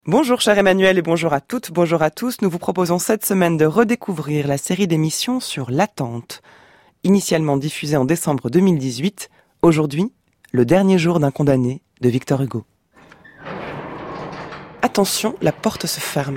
Bonjour cher Emmanuel et bonjour à toutes, bonjour à tous. Nous vous proposons cette semaine de redécouvrir la série d'émissions sur l'attente. Initialement diffusée en décembre 2018, aujourd'hui, le dernier jour d'un condamné de Victor Hugo. Attention, la porte se ferme.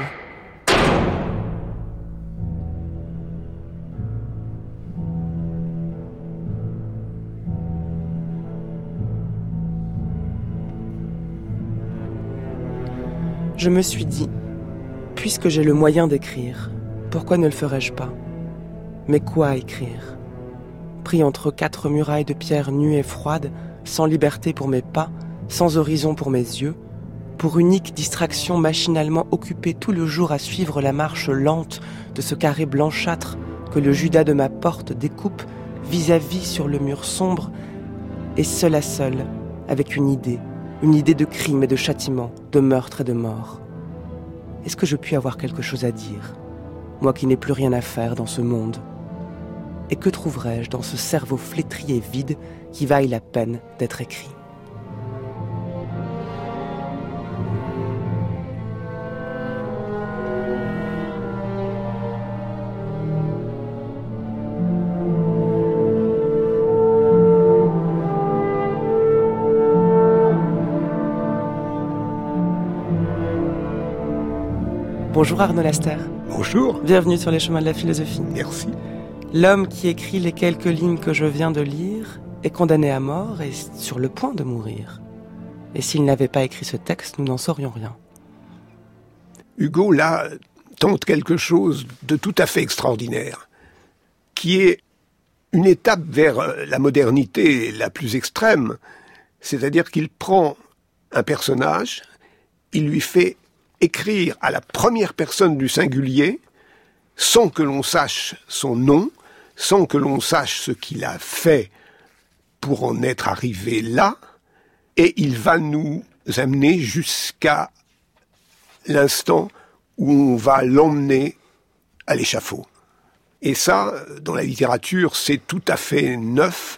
Je me suis dit, puisque j'ai le moyen d'écrire, pourquoi ne le ferais-je pas ? Mais quoi écrire ? Pris entre 4 murailles de pierre nues et froides, sans liberté pour mes pas, sans horizon pour mes yeux, pour unique distraction machinalement occupée tout le jour à suivre la marche lente de ce carré blanchâtre que le Judas de ma porte découpe vis-à-vis sur le mur sombre, et seul à seul, avec une idée de crime et de châtiment, de meurtre et de mort. Est-ce que je puis avoir quelque chose à dire, moi qui n'ai plus rien à faire dans ce monde ? Et que trouverais-je dans ce cerveau flétri et vide qui vaille la peine d'être écrit ? Bonjour Arnaud Laster. Bonjour. Bienvenue sur les chemins de la philosophie. Merci. L'homme qui écrit les quelques lignes que je viens de lire est condamné à mort et sur le point de mourir. Et s'il n'avait pas écrit ce texte, nous n'en saurions rien. Hugo, là, tente quelque chose de tout à fait extraordinaire, qui est une étape vers la modernité la plus extrême, c'est-à-dire qu'il prend un personnage, il lui fait écrire à la première personne du singulier, sans que l'on sache son nom, sans que l'on sache ce qu'il a fait pour en être arrivé là, et il va nous amener jusqu'à l'instant où on va l'emmener à l'échafaud. Et ça, dans la littérature, c'est tout à fait neuf,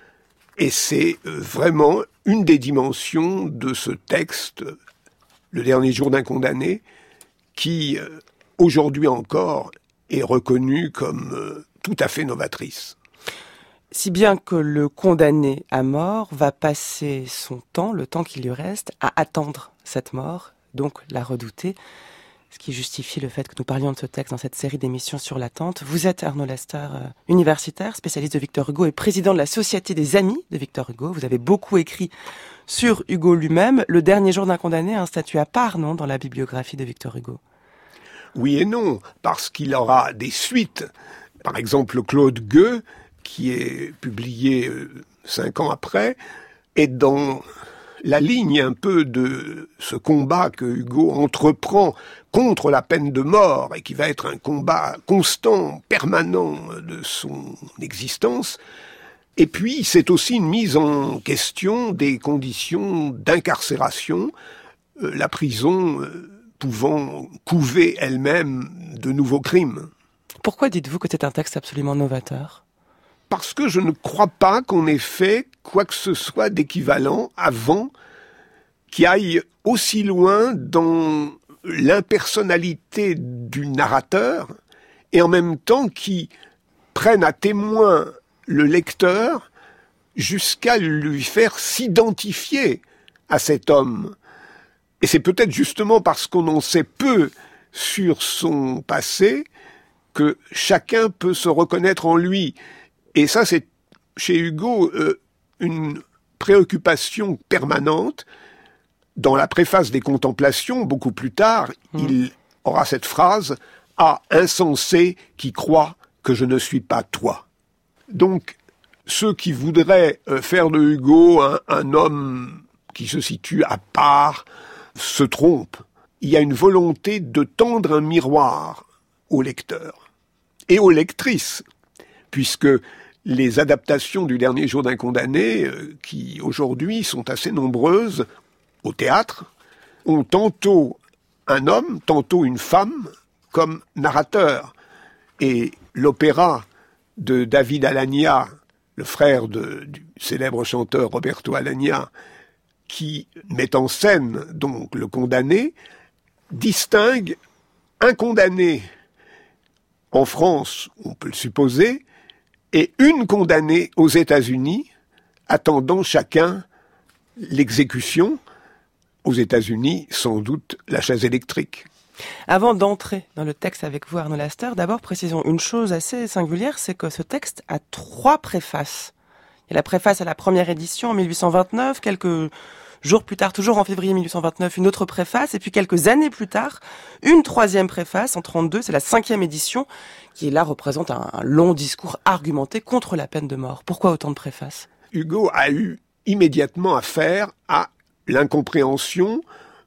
et c'est vraiment une des dimensions de ce texte, Le dernier jour d'un condamné, qui, aujourd'hui encore, est reconnue comme tout à fait novatrice. Si bien que le condamné à mort va passer son temps, le temps qui lui reste, à attendre cette mort, donc la redouter, ce qui justifie le fait que nous parlions de ce texte dans cette série d'émissions sur l'attente. Vous êtes Arnaud Laster, universitaire, spécialiste de Victor Hugo et président de la Société des Amis de Victor Hugo. Vous avez beaucoup écrit sur Hugo lui-même. Le dernier jour d'un condamné a un statut à part, non, dans la bibliographie de Victor Hugo ? Oui et non, parce qu'il aura des suites. Par exemple, Claude Gueux, qui est publié 5 ans après, est dans la ligne un peu de ce combat que Hugo entreprend contre la peine de mort et qui va être un combat constant, permanent de son existence. Et puis, c'est aussi une mise en question des conditions d'incarcération, la prison pouvant couver elle-même de nouveaux crimes. Pourquoi dites-vous que c'est un texte absolument novateur ? Parce que je ne crois pas qu'on ait fait quoi que ce soit d'équivalent avant qui aille aussi loin dans l'impersonnalité du narrateur et en même temps qui prenne à témoin le lecteur jusqu'à lui faire s'identifier à cet homme. Et c'est peut-être justement parce qu'on en sait peu sur son passé que chacun peut se reconnaître en lui. Et ça, c'est chez Hugo une préoccupation permanente. Dans la préface des Contemplations, beaucoup plus tard, il aura cette phrase « Ah, insensé qui croit que je ne suis pas toi ». Donc, ceux qui voudraient faire de Hugo un homme qui se situe à part se trompent. Il y a une volonté de tendre un miroir au lecteur et aux lectrices, puisque les adaptations du dernier jour d'un condamné, qui aujourd'hui sont assez nombreuses au théâtre, ont tantôt un homme, tantôt une femme comme narrateur. Et l'opéra de David Alagna, le frère du célèbre chanteur Roberto Alagna, qui met en scène donc le condamné, distingue un condamné en France, on peut le supposer, et une condamnée aux États-Unis, attendant chacun l'exécution. Aux États-Unis, sans doute, la chaise électrique. Avant d'entrer dans le texte avec vous, Arnaud Laster, d'abord précisons une chose assez singulière, c'est que ce texte a 3 préfaces. Il y a la préface à la première édition en 1829, quelques jours plus tard, toujours en février 1829, une autre préface, et puis quelques années plus tard, une 3e préface en 32, c'est la 5e édition, qui là représente un long discours argumenté contre la peine de mort. Pourquoi autant de préfaces ? Hugo a eu immédiatement affaire à l'incompréhension,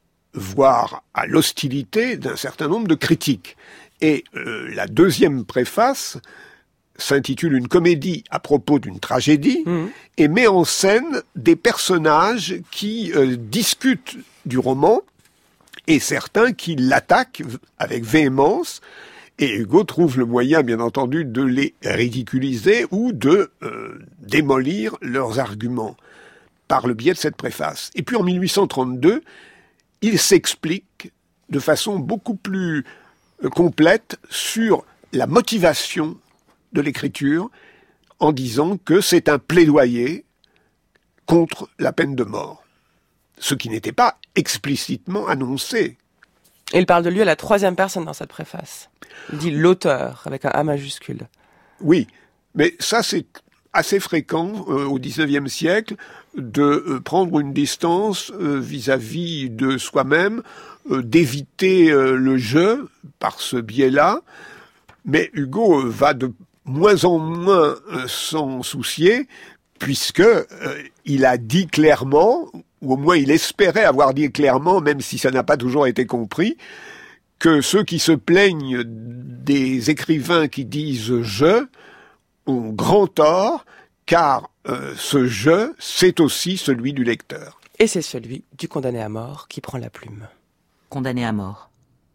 voire à l'hostilité d'un certain nombre de critiques. Et la 2e préface s'intitule « Une comédie à propos d'une tragédie » et met en scène des personnages qui discutent du roman et certains qui l'attaquent avec véhémence. Et Hugo trouve le moyen, bien entendu, de les ridiculiser ou de démolir leurs arguments par le biais de cette préface. Et puis en 1832, il s'explique de façon beaucoup plus complète sur la motivation de l'écriture en disant que c'est un plaidoyer contre la peine de mort. Ce qui n'était pas explicitement annoncé. Et il parle de lui à la 3e personne dans cette préface. Il dit l'auteur avec un A majuscule. Oui, mais ça c'est assez fréquent au XIXe siècle de prendre une distance vis-à-vis de soi-même, d'éviter le je par ce biais-là. Mais Hugo va de moins en moins s'en soucier, puisque il a dit clairement, ou au moins il espérait avoir dit clairement, même si ça n'a pas toujours été compris, que ceux qui se plaignent des écrivains qui disent « je » ont grand tort, car ce « je », c'est aussi celui du lecteur. Et c'est celui du condamné à mort qui prend la plume. Condamné à mort.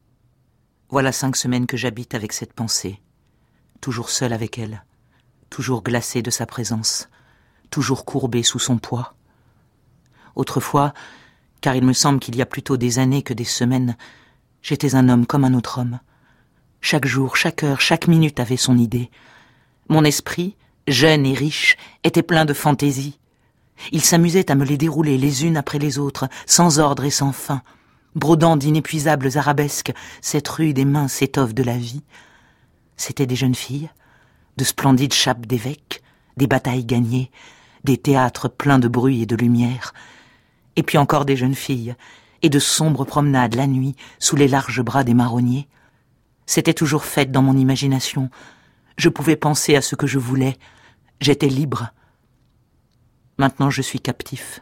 Voilà 5 semaines que j'habite avec cette pensée, toujours seul avec elle, toujours glacé de sa présence, toujours courbé sous son poids. Autrefois, car il me semble qu'il y a plutôt des années que des semaines, j'étais un homme comme un autre homme. Chaque jour, chaque heure, chaque minute avait son idée. Mon esprit, jeune et riche, était plein de fantaisies. Il s'amusait à me les dérouler les unes après les autres, sans ordre et sans fin, brodant d'inépuisables arabesques cette rude et mince étoffe de la vie. C'étaient des jeunes filles, de splendides chapes d'évêques, des batailles gagnées, des théâtres pleins de bruit et de lumière, et puis encore des jeunes filles, et de sombres promenades la nuit sous les larges bras des marronniers. C'était toujours fête dans mon imagination. Je pouvais penser à ce que je voulais. J'étais libre. Maintenant je suis captif.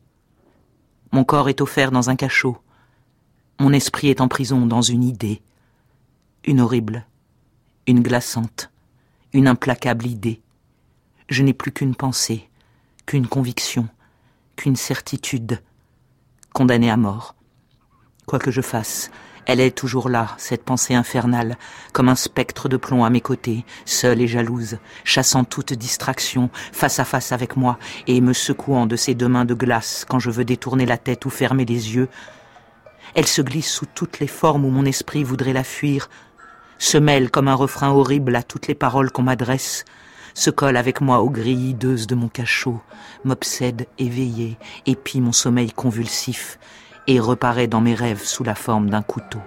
Mon corps est offert dans un cachot. Mon esprit est en prison dans une idée. Une horrible, une glaçante, une implacable idée. Je n'ai plus qu'une pensée, qu'une conviction, qu'une certitude. Condamnée à mort. Quoi que je fasse, elle est toujours là, cette pensée infernale, comme un spectre de plomb à mes côtés, seule et jalouse, chassant toute distraction, face à face avec moi, et me secouant de ses 2 mains de glace quand je veux détourner la tête ou fermer les yeux. Elle se glisse sous toutes les formes où mon esprit voudrait la fuir, se mêle comme un refrain horrible à toutes les paroles qu'on m'adresse, se colle avec moi aux grilles hideuses de mon cachot, m'obsède éveillé, épie mon sommeil convulsif, et reparaît dans mes rêves sous la forme d'un couteau.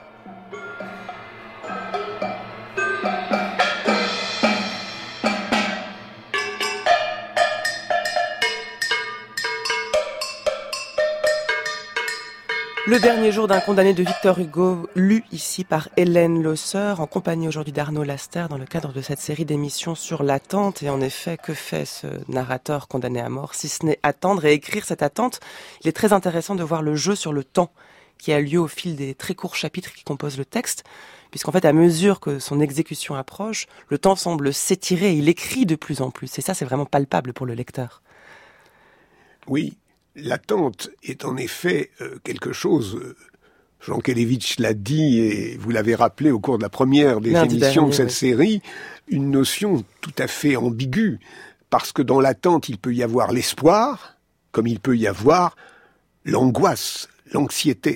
Le dernier jour d'un condamné de Victor Hugo, lu ici par Hélène Losseur, en compagnie aujourd'hui d'Arnaud Laster, dans le cadre de cette série d'émissions sur l'attente. Et en effet, que fait ce narrateur condamné à mort, si ce n'est attendre et écrire cette attente? Il est très intéressant de voir le jeu sur le temps qui a lieu au fil des très courts chapitres qui composent le texte, puisqu'en fait, à mesure que son exécution approche, le temps semble s'étirer et il écrit de plus en plus. Et ça, c'est vraiment palpable pour le lecteur. Oui. L'attente est en effet quelque chose, Jean Kelevitch l'a dit et vous l'avez rappelé au cours de la première des émissions de cette série, une notion tout à fait ambiguë, parce que dans l'attente, il peut y avoir l'espoir, comme il peut y avoir l'angoisse, l'anxiété.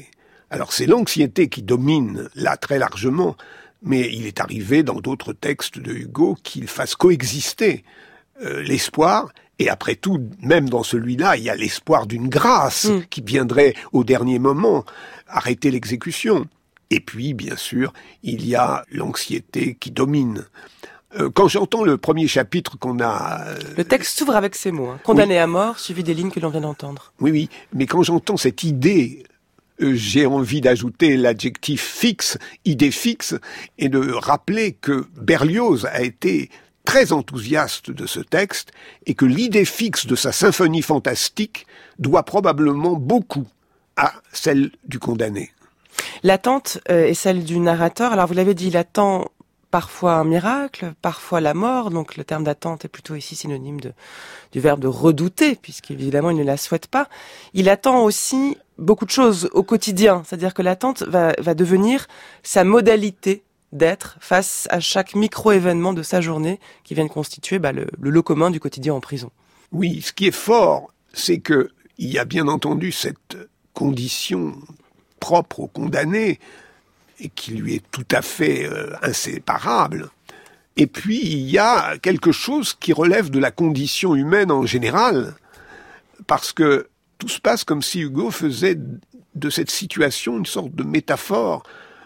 Alors c'est l'anxiété qui domine là très largement, mais il est arrivé dans d'autres textes de Hugo qu'il fasse coexister l'espoir, et après tout, même dans celui-là, il y a l'espoir d'une grâce qui viendrait au dernier moment arrêter l'exécution. Et puis, bien sûr, il y a l'anxiété qui domine. Quand j'entends le premier chapitre qu'on a... Le texte s'ouvre avec ces mots, condamné à mort, suivi des lignes que l'on vient d'entendre. Oui, mais quand j'entends cette idée, j'ai envie d'ajouter l'adjectif fixe, idée fixe, et de rappeler que Berlioz a été très enthousiaste de ce texte, et que l'idée fixe de sa symphonie fantastique doit probablement beaucoup à celle du condamné. L'attente est celle du narrateur. Alors vous l'avez dit, il attend parfois un miracle, parfois la mort, donc le terme d'attente est plutôt ici synonyme du verbe de redouter, puisqu'évidemment il ne la souhaite pas. Il attend aussi beaucoup de choses au quotidien, c'est-à-dire que l'attente va devenir sa modalité d'être face à chaque micro-événement de sa journée qui vient de constituer le lot commun du quotidien en prison. Oui, ce qui est fort, c'est que il y a bien entendu cette condition propre au condamné et qui lui est tout à fait inséparable. Et puis il y a quelque chose qui relève de la condition humaine en général, parce que tout se passe comme si Hugo faisait de cette situation une sorte de métaphore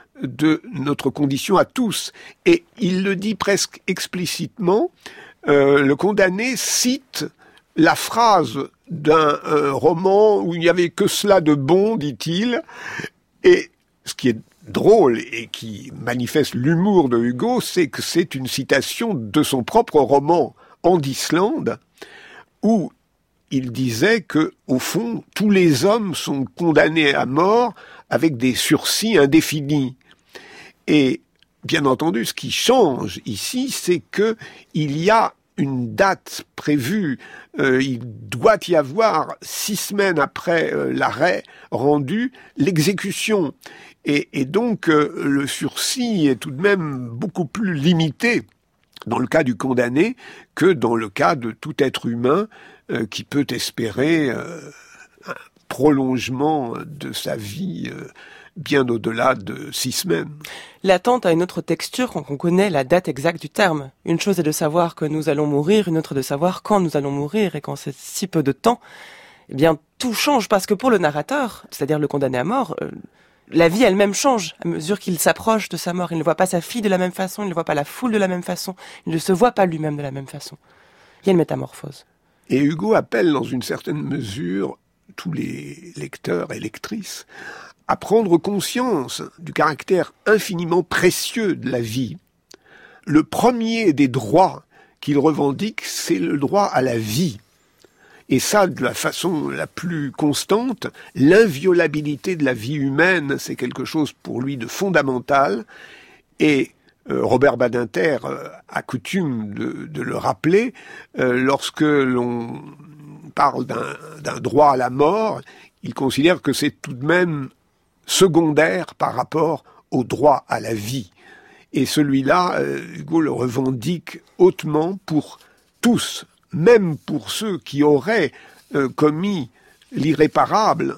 de notre condition à tous. Et il le dit presque explicitement, le condamné cite la phrase d'un roman où il n'y avait que cela de bon, dit-il, et ce qui est drôle et qui manifeste l'humour de Hugo, c'est que c'est une citation de son propre roman En d'Islande, où il disait que, au fond, tous les hommes sont condamnés à mort avec des sursis indéfinis. Et bien entendu, ce qui change ici, c'est que il y a une date prévue. Il doit y avoir 6 semaines après l'arrêt rendu, l'exécution. Et donc, le sursis est tout de même beaucoup plus limité dans le cas du condamné que dans le cas de tout être humain qui peut espérer un prolongement de sa vie bien au-delà de 6 semaines. L'attente a une autre texture quand on connaît la date exacte du terme. Une chose est de savoir que nous allons mourir, une autre de savoir quand nous allons mourir, et quand c'est si peu de temps, eh bien tout change, parce que pour le narrateur, c'est-à-dire le condamné à mort, la vie elle-même change à mesure qu'il s'approche de sa mort. Il ne voit pas sa fille de la même façon, il ne voit pas la foule de la même façon, il ne se voit pas lui-même de la même façon. Il y a une métamorphose. Et Hugo appelle dans une certaine mesure tous les lecteurs et lectrices à prendre conscience du caractère infiniment précieux de la vie. Le premier des droits qu'il revendique, c'est le droit à la vie. Et ça, de la façon la plus constante, l'inviolabilité de la vie humaine, c'est quelque chose pour lui de fondamental. Et Robert Badinter a coutume de le rappeler, lorsque l'on parle d'un droit à la mort, il considère que c'est tout de même secondaire par rapport au droit à la vie. Et celui-là, Hugo le revendique hautement pour tous, même pour ceux qui auraient commis l'irréparable.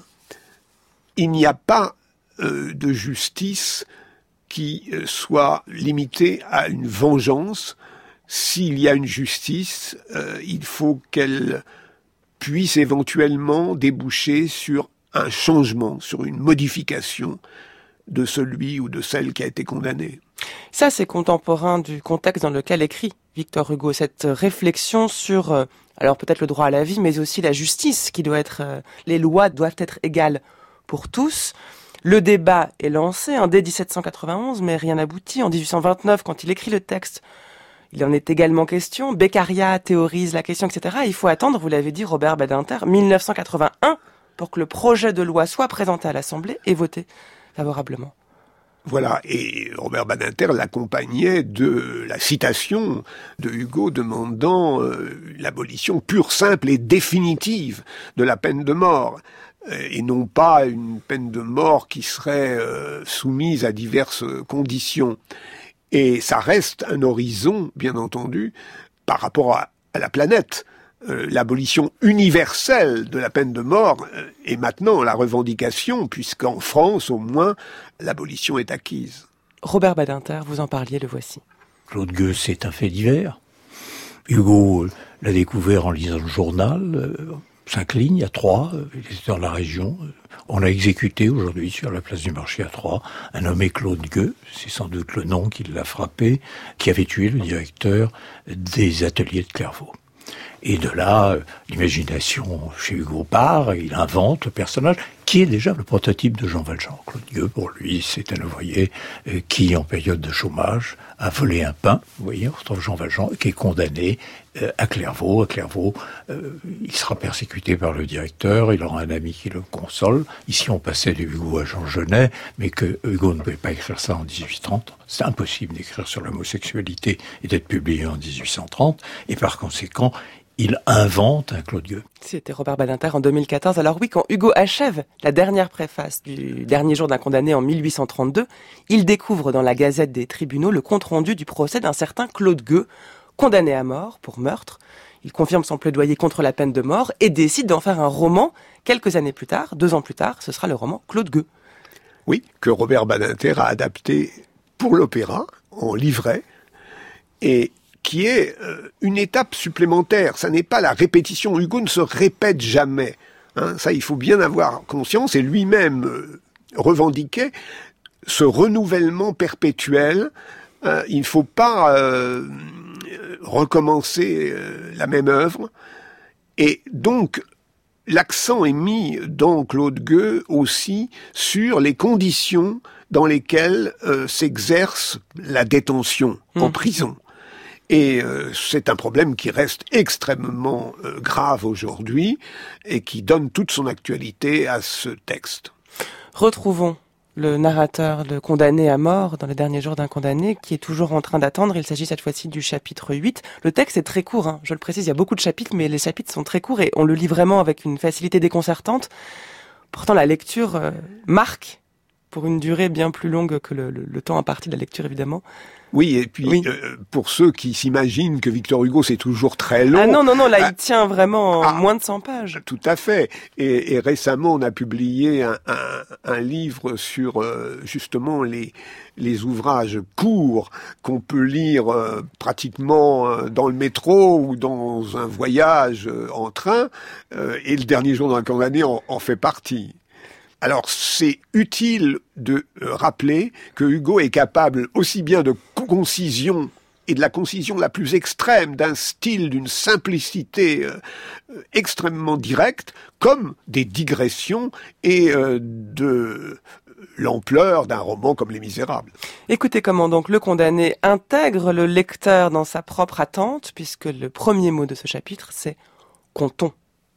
Il n'y a pas de justice qui soit limitée à une vengeance. S'il y a une justice, il faut qu'elle puisse éventuellement déboucher sur un changement, sur une modification de celui ou de celle qui a été condamné. Ça, c'est contemporain du contexte dans lequel écrit Victor Hugo, cette réflexion sur, alors peut-être le droit à la vie, mais aussi la justice, qui doit être, les lois doivent être égales pour tous. Le débat est lancé, dès 1791, mais rien n'aboutit. En 1829, quand il écrit le texte, il en est également question. Beccaria théorise la question, etc. Il faut attendre, vous l'avez dit, Robert Badinter, 1981, pour que le projet de loi soit présenté à l'Assemblée et voté favorablement. Voilà, et Robert Badinter l'accompagnait de la citation de Hugo demandant l'abolition pure, simple et définitive de la peine de mort, et non pas une peine de mort qui serait soumise à diverses conditions. Et ça reste un horizon, bien entendu, par rapport à la planète. l'abolition universelle de la peine de mort est maintenant la revendication, puisqu'en France, au moins, l'abolition est acquise. Robert Badinter, vous en parliez, le voici. Claude Gueux, c'est un fait divers. Hugo l'a découvert en lisant le journal, 5 lignes à Troyes, il était dans la région. On l'a exécuté aujourd'hui sur la place du marché à Troyes, un nommé Claude Gueux, c'est sans doute le nom qui l'a frappé, qui avait tué le directeur des ateliers de Clairvaux. Et de là, l'imagination chez Hugo part, il invente le personnage qui est déjà le prototype de Jean Valjean. Claude Gueux, pour lui, c'est un ouvrier qui, en période de chômage, a volé un pain, vous voyez, on retrouve Jean Valjean, qui est condamné à Clairvaux. À Clairvaux, il sera persécuté par le directeur, il aura un ami qui le console. Ici, on passait de Hugo à Jean Genet, mais que Hugo ne pouvait pas écrire ça en 1830. C'est impossible d'écrire sur l'homosexualité et d'être publié en 1830, et par conséquent, il invente un Claude Gueux. C'était Robert Badinter en 2014. Alors oui, quand Hugo achève la dernière préface du dernier jour d'un condamné en 1832, il découvre dans la Gazette des tribunaux le compte-rendu du procès d'un certain Claude Gueux, condamné à mort pour meurtre. Il confirme son plaidoyer contre la peine de mort et décide d'en faire un roman. Quelques années plus tard, 2 ans plus tard, ce sera le roman Claude Gueux. Oui, que Robert Badinter a adapté pour l'opéra, en livret, et qui est une étape supplémentaire. Ça n'est pas la répétition. Hugo ne se répète jamais. Ça, il faut bien avoir conscience, et lui-même revendiquait ce renouvellement perpétuel. Il ne faut pas recommencer la même œuvre. Et donc, l'accent est mis dans Claude Gueux aussi sur les conditions dans lesquelles s'exerce la détention en prison. Et c'est un problème qui reste extrêmement grave aujourd'hui et qui donne toute son actualité à ce texte. Retrouvons le narrateur, le condamné à mort dans les derniers jours d'un condamné qui est toujours en train d'attendre. Il s'agit cette fois-ci du chapitre 8. Le texte est très court, je le précise, il y a beaucoup de chapitres, mais les chapitres sont très courts et on le lit vraiment avec une facilité déconcertante. Pourtant, la lecture marque pour une durée bien plus longue que le temps imparti de la lecture, évidemment. Oui, et puis pour ceux qui s'imaginent que Victor Hugo c'est toujours très long... Ah non, là il tient vraiment moins de 100 pages. Tout à fait. Et récemment on a publié un livre sur justement les ouvrages courts qu'on peut lire pratiquement dans le métro ou dans un voyage en train, et le dernier jour d'un condamné en fait partie. Alors, c'est utile de rappeler que Hugo est capable aussi bien de concision et de la concision la plus extrême, d'un style, d'une simplicité extrêmement directe, comme des digressions et de l'ampleur d'un roman comme Les Misérables. Écoutez comment donc le condamné intègre le lecteur dans sa propre attente, puisque le premier mot de ce chapitre, c'est « comptons ».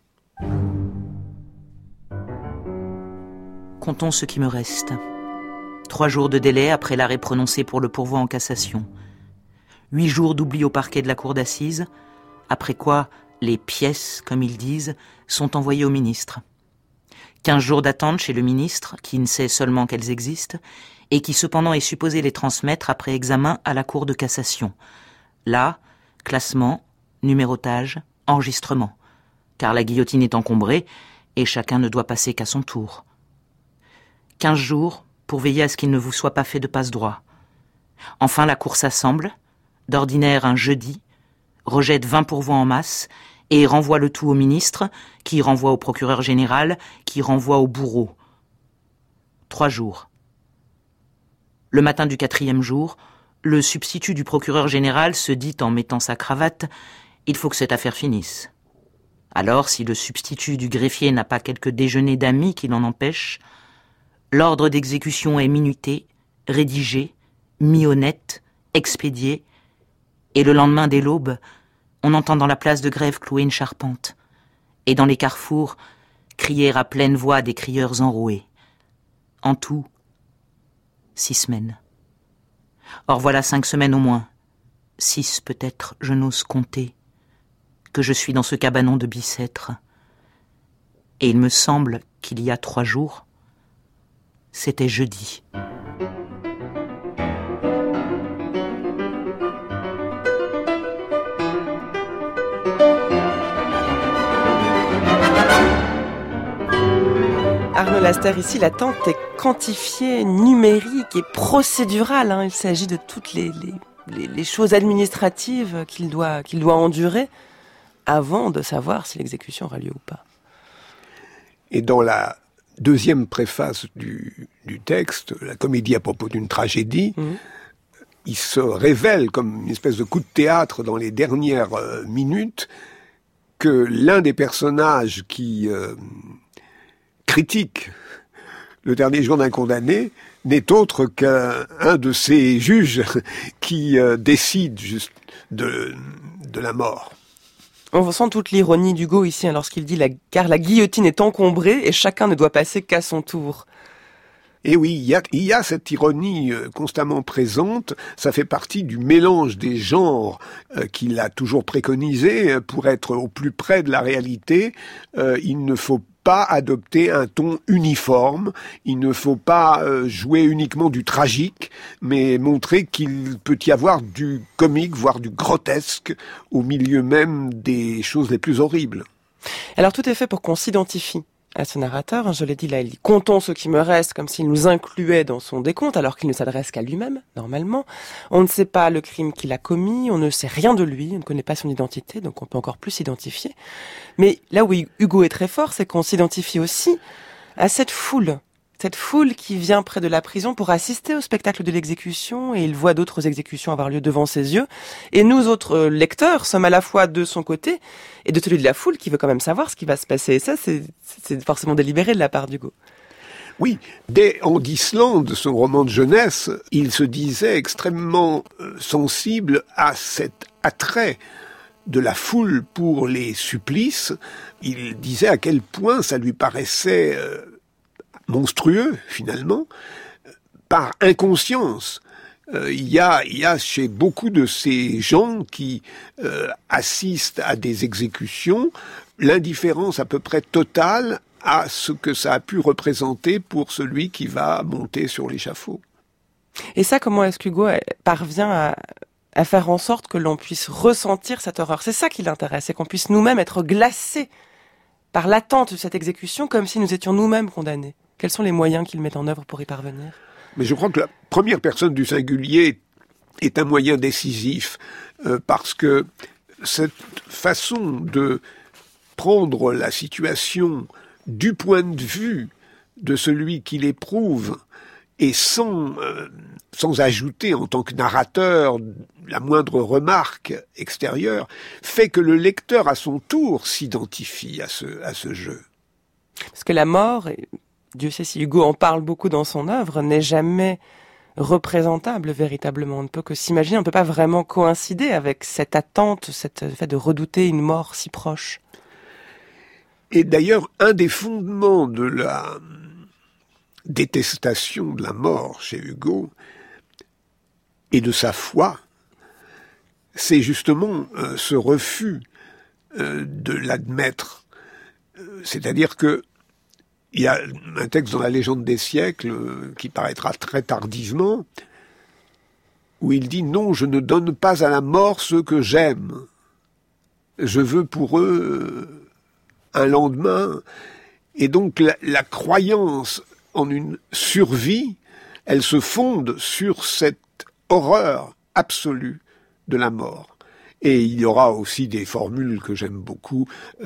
Comptons ce qui me reste. 3 jours de délai après l'arrêt prononcé pour le pourvoi en cassation. 8 jours d'oubli au parquet de la cour d'assises, après quoi les pièces, comme ils disent, sont envoyées au ministre. 15 jours d'attente chez le ministre, qui ne sait seulement qu'elles existent, et qui cependant est supposé les transmettre après examen à la cour de cassation. Là, classement, numérotage, enregistrement. Car la guillotine est encombrée, et chacun ne doit passer qu'à son tour. 15 jours pour veiller à ce qu'il ne vous soit pas fait de passe-droit. Enfin, la cour s'assemble, d'ordinaire un jeudi, rejette 20 pourvois en masse et renvoie le tout au ministre, qui renvoie au procureur général, qui renvoie au bourreau. 3 jours. Le matin du 4e jour, le substitut du procureur général se dit en mettant sa cravate « Il faut que cette affaire finisse ». Alors, si le substitut du greffier n'a pas quelque déjeuner d'amis qui l'en empêche, l'ordre d'exécution est minuté, rédigé, mis au net, expédié, et le lendemain dès l'aube, on entend dans la place de Grève clouer une charpente, et dans les carrefours, crier à pleine voix des crieurs enroués. En tout, 6 semaines. Or voilà 5 semaines au moins, 6 peut-être, je n'ose compter, que je suis dans ce cabanon de Bicêtre. Et il me semble qu'il y a 3 jours, c'était jeudi. Laster, ici, l'attente est quantifiée, numérique et procédurale. Il s'agit de toutes les choses administratives qu'il doit endurer avant de savoir si l'exécution aura lieu ou pas. Et dans la deuxième préface du texte, la comédie à propos d'une tragédie, il se révèle comme une espèce de coup de théâtre dans les dernières minutes que l'un des personnages qui critique le dernier jour d'un condamné n'est autre qu'un de ces juges qui décide juste de la mort. On ressent toute l'ironie d'Hugo ici lorsqu'il dit car la guillotine est encombrée et chacun ne doit passer qu'à son tour. Et oui, il y a cette ironie constamment présente. Ça fait partie du mélange des genres qu'il a toujours préconisé pour être au plus près de la réalité. Il ne faut pas adopter un ton uniforme, il ne faut pas jouer uniquement du tragique, mais montrer qu'il peut y avoir du comique, voire du grotesque, au milieu même des choses les plus horribles. Alors tout est fait pour qu'on s'identifie à ce narrateur. Je l'ai dit là, il dit « Comptons ce qui me reste » comme s'il nous incluait dans son décompte, alors qu'il ne s'adresse qu'à lui-même, normalement. On ne sait pas le crime qu'il a commis, on ne sait rien de lui, on ne connaît pas son identité, donc on peut encore plus s'identifier. Mais là où Hugo est très fort, c'est qu'on s'identifie aussi à cette foule qui vient près de la prison pour assister au spectacle de l'exécution, et il voit d'autres exécutions avoir lieu devant ses yeux. Et nous autres lecteurs sommes à la fois de son côté et de celui de la foule qui veut quand même savoir ce qui va se passer. Et ça, c'est forcément délibéré de la part d'Hugo. Oui, dès En d'Islande, son roman de jeunesse, il se disait extrêmement sensible à cet attrait de la foule pour les supplices. Il disait à quel point ça lui paraissait monstrueux, finalement, par inconscience. Il y a chez beaucoup de ces gens qui assistent à des exécutions l'indifférence à peu près totale à ce que ça a pu représenter pour celui qui va monter sur l'échafaud. Et ça, comment est-ce qu'Hugo parvient à faire en sorte que l'on puisse ressentir cette horreur? C'est ça qui l'intéresse, c'est qu'on puisse nous-mêmes être glacés par l'attente de cette exécution comme si nous étions nous-mêmes condamnés. Quels sont les moyens qu'il met en œuvre pour y parvenir? Mais je crois que la première personne du singulier est un moyen décisif, parce que cette façon de prendre la situation du point de vue de celui qui l'éprouve, et sans ajouter en tant que narrateur la moindre remarque extérieure, fait que le lecteur à son tour s'identifie à ce jeu. Parce que la mort, et Dieu sait si Hugo en parle beaucoup dans son œuvre, n'est jamais représentable véritablement. On ne peut que s'imaginer, on ne peut pas vraiment coïncider avec cette attente, cette fait de redouter une mort si proche. Et d'ailleurs, un des fondements de la détestation de la mort chez Hugo et de sa foi, c'est justement ce refus de l'admettre. C'est-à-dire que il y a un texte dans la Légende des siècles qui paraîtra très tardivement, où il dit « Non, je ne donne pas à la mort ceux que j'aime. Je veux pour eux un lendemain. » Et donc la croyance en une survie, elle se fonde sur cette horreur absolue de la mort. Et il y aura aussi des formules que j'aime beaucoup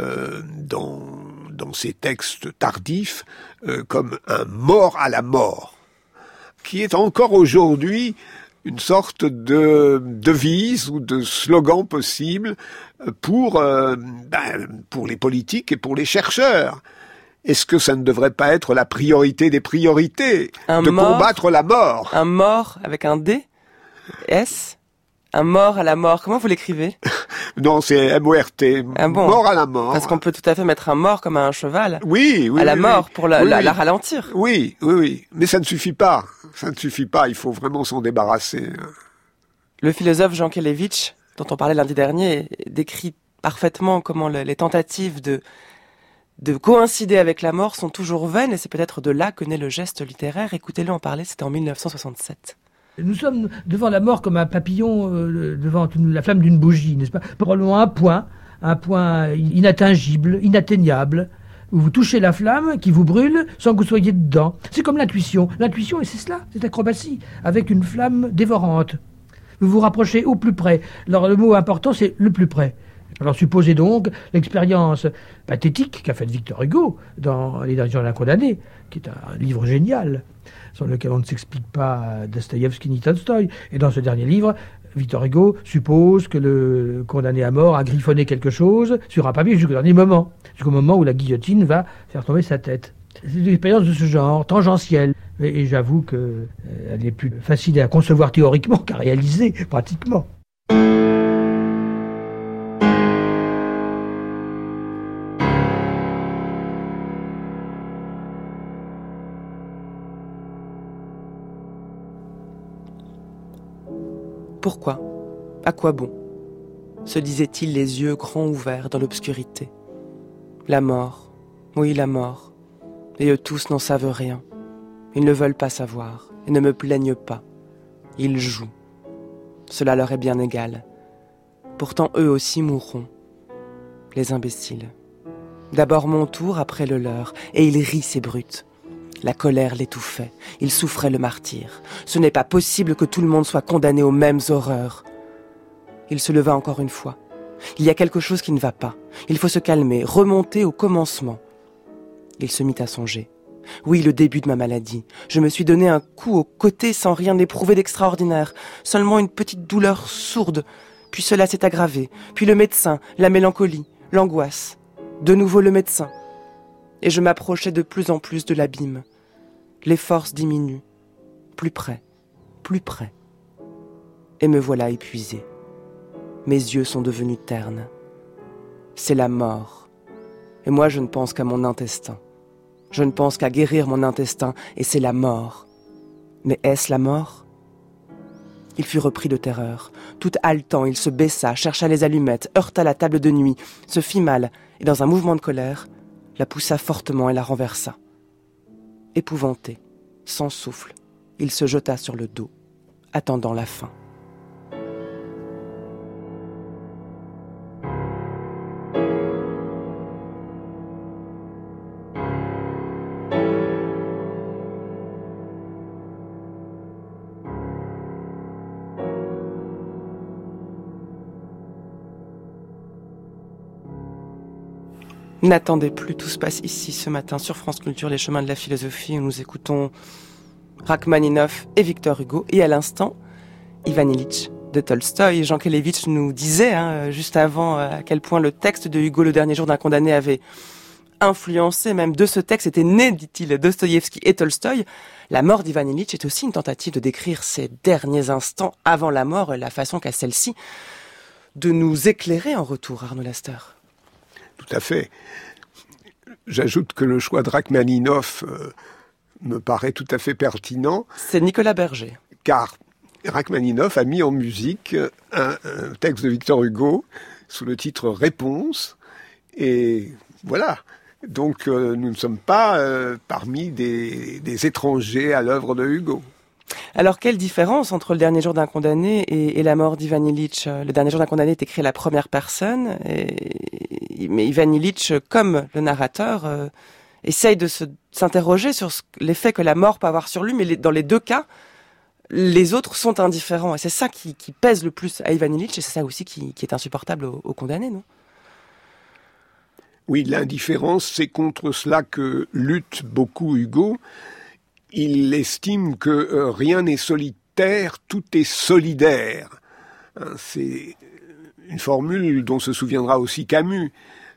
dans ces textes tardifs, comme un mort à la mort, qui est encore aujourd'hui une sorte de devise ou de slogan possible pour les politiques et pour les chercheurs. Est-ce que ça ne devrait pas être la priorité des priorités combattre la mort? Un mort avec un D, S. Un mort à la mort, comment vous l'écrivez? Non, c'est M-O-R-T, ah bon? Mort à la mort. Parce qu'on peut tout à fait mettre un mort comme un cheval. Oui, à la mort, pour la ralentir. Oui, mais ça ne suffit pas. Ça ne suffit pas, il faut vraiment s'en débarrasser. Le philosophe Jean Kelevitch, dont on parlait lundi dernier, décrit parfaitement comment les tentatives de coïncider avec la mort sont toujours vaines, et c'est peut-être de là que naît le geste littéraire. Écoutez-le en parler, c'était en 1967. Nous sommes devant la mort comme un papillon devant la flamme d'une bougie, n'est-ce pas? Probablement un point inatteignible, inatteignable, Vous touchez la flamme qui vous brûle sans que vous soyez dedans. C'est comme l'intuition. L'intuition, et c'est cela, c'est acrobatie, avec une flamme dévorante. Vous vous rapprochez au plus près. Alors le mot important, c'est le plus près. Alors supposez donc l'expérience pathétique qu'a faite Victor Hugo dans Les Derniers jours d'un condamné, qui est un livre génial, sur lequel on ne s'explique pas Dostoïevski ni Tolstoï. Et dans ce dernier livre, Victor Hugo suppose que le condamné à mort a griffonné quelque chose sur un papier jusqu'au dernier moment, jusqu'au moment où la guillotine va faire tomber sa tête. C'est une expérience de ce genre, tangentielle. Et j'avoue qu'elle est plus facile à concevoir théoriquement qu'à réaliser pratiquement. Pourquoi ? À quoi bon ? Se disait-il les yeux grands ouverts dans l'obscurité. La mort, oui la mort. Et eux tous n'en savent rien. Ils ne veulent pas savoir et ne me plaignent pas. Ils jouent. Cela leur est bien égal. Pourtant eux aussi mourront. Les imbéciles. D'abord mon tour, après le leur, et ils rient ces brutes. La colère l'étouffait, il souffrait le martyre. Ce n'est pas possible que tout le monde soit condamné aux mêmes horreurs. Il se leva encore une fois. Il y a quelque chose qui ne va pas. Il faut se calmer, remonter au commencement. Il se mit à songer. Oui, le début de ma maladie. Je me suis donné un coup au côté sans rien éprouver d'extraordinaire. Seulement une petite douleur sourde. Puis cela s'est aggravé. Puis le médecin, la mélancolie, l'angoisse. De nouveau le médecin. Et je m'approchais de plus en plus de l'abîme. Les forces diminuent. Plus près, plus près. Et me voilà épuisé. Mes yeux sont devenus ternes. C'est la mort. Et moi je ne pense qu'à mon intestin. Je ne pense qu'à guérir mon intestin, et c'est la mort. Mais est-ce la mort ? Il fut repris de terreur. Tout haletant, il se baissa, chercha les allumettes, heurta la table de nuit, se fit mal, et dans un mouvement de colère, la poussa fortement et la renversa. Épouvanté, sans souffle, il se jeta sur le dos, attendant la fin. N'attendez plus, tout se passe ici ce matin sur France Culture, les chemins de la philosophie, où nous écoutons Rachmaninov et Victor Hugo, et à l'instant, Ivan Ilitch de Tolstoï. Jean Kelevitch nous disait juste avant à quel point le texte de Hugo, Le Dernier jour d'un condamné, avait influencé, même de ce texte était né, dit-il, Dostoïevski et Tolstoï. La mort d'Ivan Ilitch est aussi une tentative de décrire ses derniers instants avant la mort et la façon qu'a celle-ci de nous éclairer en retour, Arnaud Laster. Tout à fait. J'ajoute que le choix de Rachmaninov me paraît tout à fait pertinent. C'est Nicolas Berger. Car Rachmaninov a mis en musique un texte de Victor Hugo sous le titre « Réponse ». Et voilà. Donc nous ne sommes pas parmi des étrangers à l'œuvre de Hugo. Alors, quelle différence entre Le Dernier jour d'un condamné et la mort d'Ivan Ilitch ? Le Dernier jour d'un condamné est écrit à la première personne, mais Ivan Ilitch, comme le narrateur, essaye de s'interroger sur l'effet que la mort peut avoir sur lui, mais dans les deux cas, les autres sont indifférents. Et c'est ça qui pèse le plus à Ivan Ilitch, et c'est ça aussi qui est insupportable aux condamnés, non ? Oui, l'indifférence, c'est contre cela que lutte beaucoup Hugo. Il estime que rien n'est solitaire, tout est solidaire. C'est une formule dont se souviendra aussi Camus.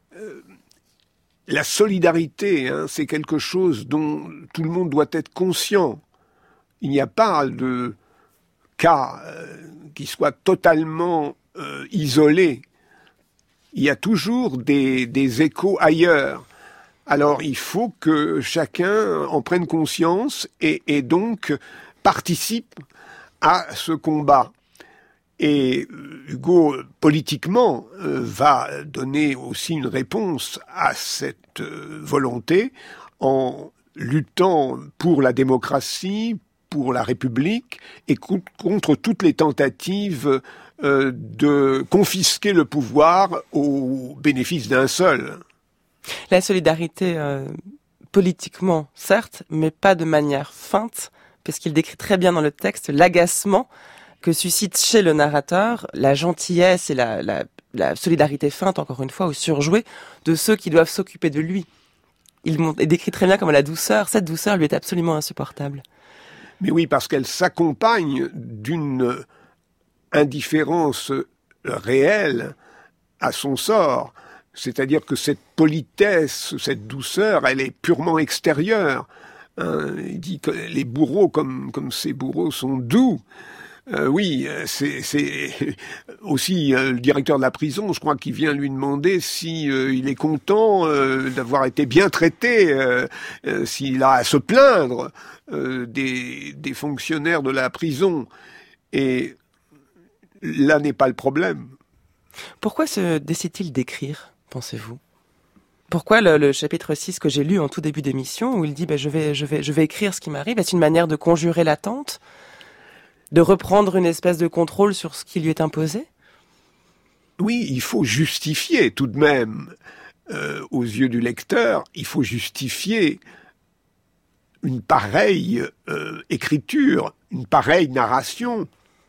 La solidarité, c'est quelque chose dont tout le monde doit être conscient. Il n'y a pas de cas qui soit totalement isolé. Il y a toujours des échos ailleurs. Alors, il faut que chacun en prenne conscience et donc participe à ce combat. Et Hugo, politiquement, va donner aussi une réponse à cette volonté en luttant pour la démocratie, pour la République et contre toutes les tentatives de confisquer le pouvoir au bénéfice d'un seul. La solidarité, politiquement, certes, mais pas de manière feinte, parce qu'il décrit très bien dans le texte l'agacement que suscite chez le narrateur la gentillesse et la solidarité feinte, encore une fois, ou surjouée, de ceux qui doivent s'occuper de lui. Il décrit très bien comme la douceur. Cette douceur lui est absolument insupportable. Mais oui, parce qu'elle s'accompagne d'une indifférence réelle à son sort. C'est-à-dire que cette politesse, cette douceur, elle est purement extérieure. Il dit que les bourreaux, comme ces bourreaux, sont doux. Oui, c'est aussi le directeur de la prison, je crois, qui vient lui demander si il est content d'avoir été bien traité, s'il a à se plaindre des fonctionnaires de la prison. Et là n'est pas le problème. Pourquoi se décide-t-il d'écrire, pensez-vous ? Pourquoi le chapitre 6 que j'ai lu en tout début d'émission, où il dit je vais écrire ce qui m'arrive, est-ce une manière de conjurer l'attente ? De reprendre une espèce de contrôle sur ce qui lui est imposé ? Oui, il faut justifier tout de même, aux yeux du lecteur, il faut justifier une pareille écriture, une pareille narration.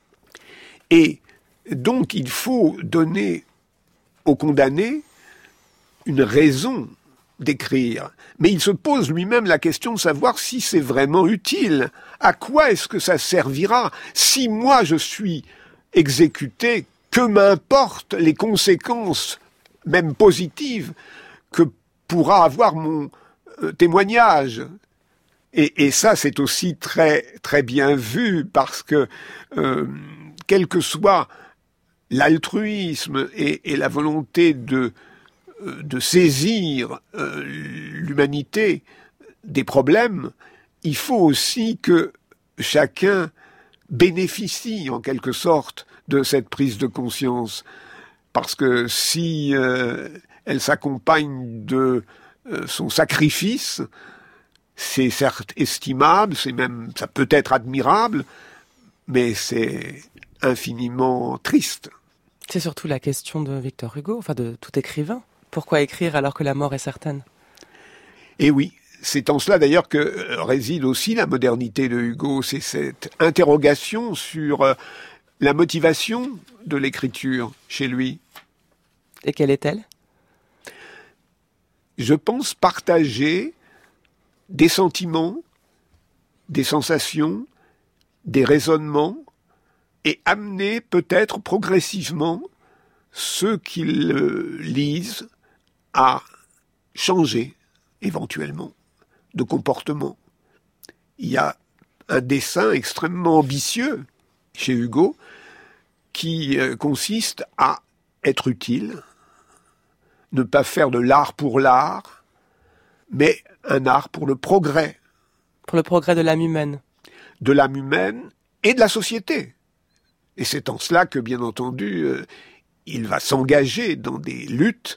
Et donc il faut donner au condamné une raison d'écrire. Mais il se pose lui-même la question de savoir si c'est vraiment utile. À quoi est-ce que ça servira ? Si moi je suis exécuté, que m'importent les conséquences, même positives, que pourra avoir mon témoignage ? Et ça, c'est aussi très, très bien vu, parce que quel que soit l'altruisme et la volonté de saisir l'humanité des problèmes, il faut aussi que chacun bénéficie en quelque sorte de cette prise de conscience, parce que si elle s'accompagne de son sacrifice, c'est certes estimable, c'est même, ça peut être admirable, mais c'est infiniment triste. C'est surtout la question de Victor Hugo, enfin de tout écrivain. Pourquoi écrire alors que la mort est certaine ? Et oui, c'est en cela d'ailleurs que réside aussi la modernité de Hugo, c'est cette interrogation sur la motivation de l'écriture chez lui. Et quelle est-elle ? Je pense partager des sentiments, des sensations, des raisonnements, et amener peut-être progressivement ceux qui le lisent à changer éventuellement de comportement. Il y a un dessein extrêmement ambitieux chez Hugo qui consiste à être utile, ne pas faire de l'art pour l'art, mais un art pour le progrès. Pour le progrès de l'âme humaine. De l'âme humaine et de la société. Et c'est en cela que, bien entendu, il va s'engager dans des luttes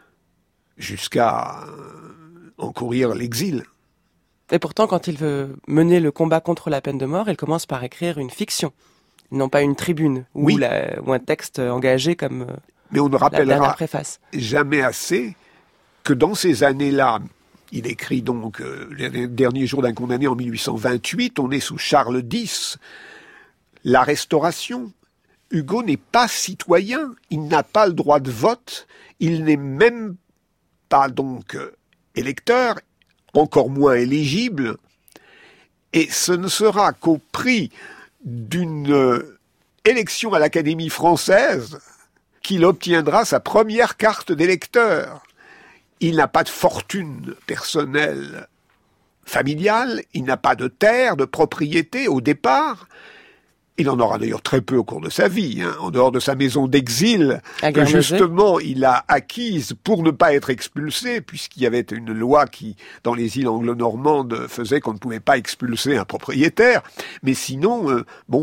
jusqu'à encourir l'exil. Et pourtant, quand il veut mener le combat contre la peine de mort, il commence par écrire une fiction, non pas une tribune ou, oui. ou un texte engagé comme mais on ne la rappellera préface. Jamais assez que dans ces années-là, il écrit donc les derniers jours d'un condamné en 1828, on est sous Charles X, la Restauration. Hugo n'est pas citoyen, il n'a pas le droit de vote, il n'est même pas donc électeur, encore moins éligible, et ce ne sera qu'au prix d'une élection à l'Académie française qu'il obtiendra sa première carte d'électeur. Il n'a pas de fortune personnelle familiale, il n'a pas de terre, de propriété au départ. Il en aura d'ailleurs très peu au cours de sa vie, en dehors de sa maison d'exil, que justement il a acquise pour ne pas être expulsé, puisqu'il y avait une loi qui, dans les îles anglo-normandes, faisait qu'on ne pouvait pas expulser un propriétaire. Mais sinon,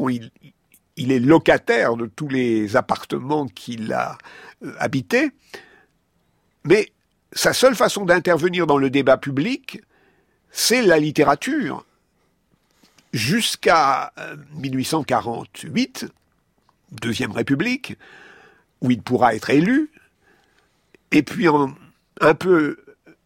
il est locataire de tous les appartements qu'il a habités. Mais sa seule façon d'intervenir dans le débat public, c'est la littérature. Jusqu'à 1848, Deuxième République, où il pourra être élu, et puis un peu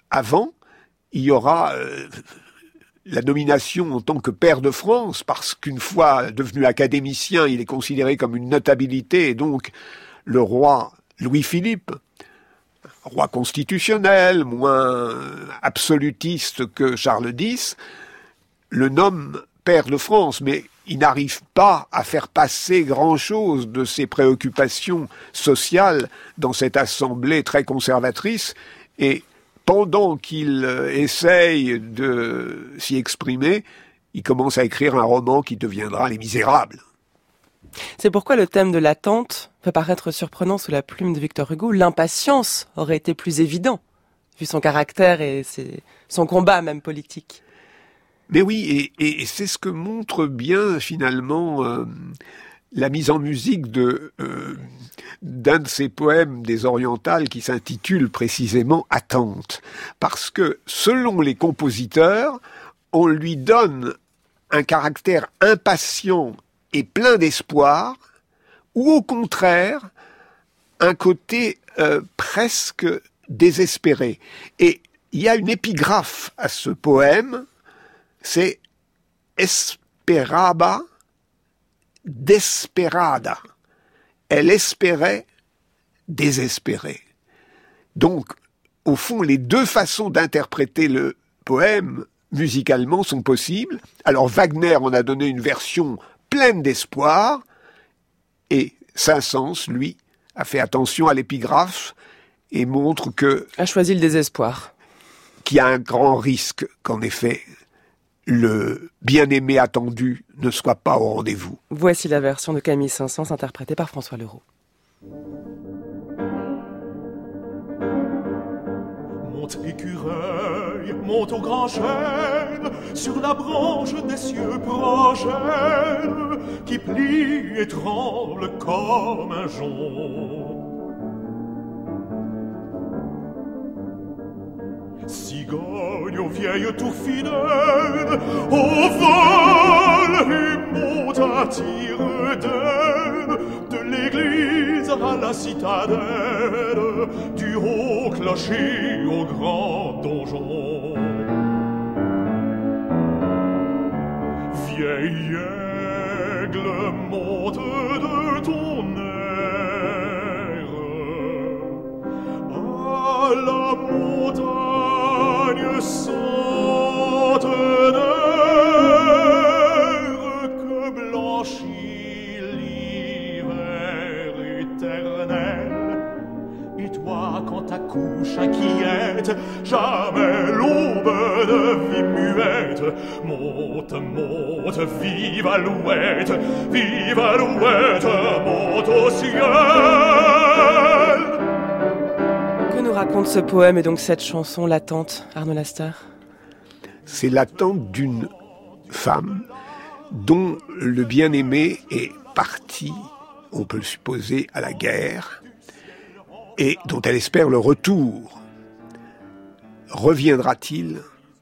avant, il y aura la nomination en tant que pair de France, parce qu'une fois devenu académicien, il est considéré comme une notabilité, et donc le roi Louis-Philippe, roi constitutionnel, moins absolutiste que Charles X, le nomme pair de France, mais il n'arrive pas à faire passer grand-chose de ses préoccupations sociales dans cette assemblée très conservatrice, et pendant qu'il essaye de s'y exprimer, il commence à écrire un roman qui deviendra Les Misérables. C'est pourquoi le thème de l'attente peut paraître surprenant sous la plume de Victor Hugo. L'impatience aurait été plus évident, vu son caractère et son combat même politique. Mais oui, et c'est ce que montre bien finalement la mise en musique d'un de ces poèmes des orientales qui s'intitule précisément « Attente ». Parce que selon les compositeurs, on lui donne un caractère impatient et plein d'espoir, ou au contraire, un côté presque désespéré. Et il y a une épigraphe à ce poème, c'est « Esperaba desperada ». Elle espérait désespérer. Donc, au fond, les deux façons d'interpréter le poème musicalement sont possibles. Alors Wagner en a donné une version pleine d'espoir, et Saint-Saëns, lui, a fait attention à l'épigraphe et montre a choisi le désespoir. Qu'il y a un grand risque qu'en effet le bien-aimé attendu ne soit pas au rendez-vous. Voici la version de Camille Saint-Saëns interprétée par François Leroux. Monte écureuil, monte au grand chêne, sur la branche des cieux progènes, qui plie et tremble comme un jonc. Cigogne aux vieilles tours fidèles, au vol et monte à tire-d'aile, de l'église à la citadelle, du haut clocher au grand donjon. Vieil aigle, monte de ton air à la montagne centenaire que blanchit l'hiver éternel. Et toi, quand t'accouches inquiète, jamais l'aube de vie muette. Monte, monte, vive Alouette, monte au ciel. Que nous raconte ce poème et donc cette chanson, L'attente, Arnaud Laster? C'est l'attente d'une femme dont le bien-aimé est parti, on peut le supposer, à la guerre, et dont elle espère le retour. Reviendra-t-il?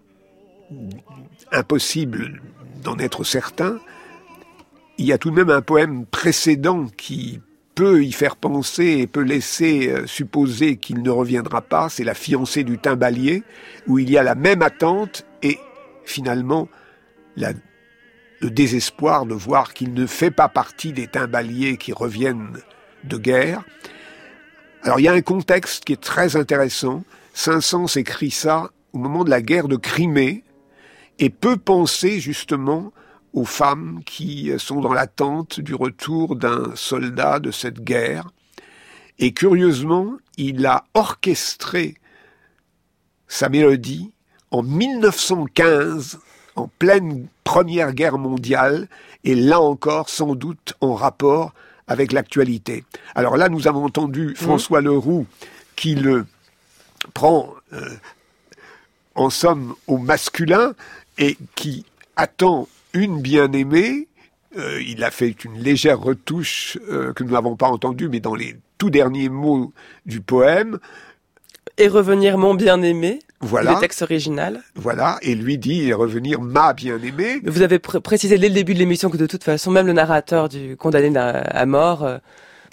Impossible d'en être certain. Il y a tout de même un poème précédent qui peut y faire penser et peut laisser supposer qu'il ne reviendra pas, c'est La fiancée du Timbalier, où il y a la même attente et finalement le désespoir de voir qu'il ne fait pas partie des timbaliers qui reviennent de guerre. Alors il y a un contexte qui est très intéressant. Saint-Saëns écrit ça au moment de la guerre de Crimée et peut penser justement aux femmes qui sont dans l'attente du retour d'un soldat de cette guerre. Et curieusement, il a orchestré sa mélodie en 1915, en pleine Première Guerre mondiale, et là encore, sans doute, en rapport avec l'actualité. Alors là, nous avons entendu François Leroux qui le prend, en somme, au masculin, et qui attend une bien-aimée. Il a fait une légère retouche que nous n'avons pas entendue, mais dans les tout derniers mots du poème. Et revenir mon bien-aimé, voilà. Le texte original. Voilà, et lui dit revenir ma bien-aimée. Vous avez précisé dès le début de l'émission que de toute façon, même le narrateur du condamné à mort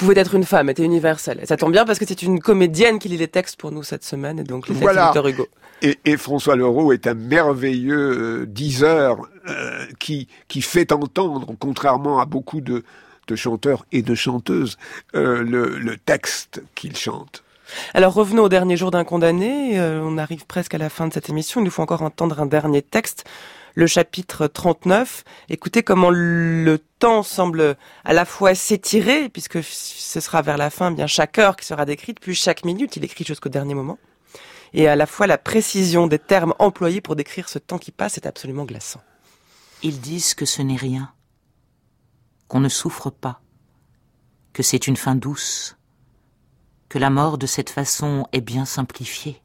pouvait être une femme était universelle. Et ça tombe bien parce que c'est une comédienne qui lit les textes pour nous cette semaine, et donc les textes de Victor Hugo. Et François Leroux est un merveilleux diseur qui fait entendre, contrairement à beaucoup de chanteurs et de chanteuses, le texte qu'il chante. Alors revenons au dernier jour d'un condamné. On arrive presque à la fin de cette émission. Il nous faut encore entendre un dernier texte, le chapitre 39. Écoutez comment le temps semble à la fois s'étirer, puisque ce sera vers la fin bien chaque heure qui sera décrite, puis chaque minute, il écrit jusqu'au dernier moment. Et à la fois la précision des termes employés pour décrire ce temps qui passe est absolument glaçant. Ils disent que ce n'est rien, qu'on ne souffre pas, que c'est une fin douce, que la mort de cette façon est bien simplifiée.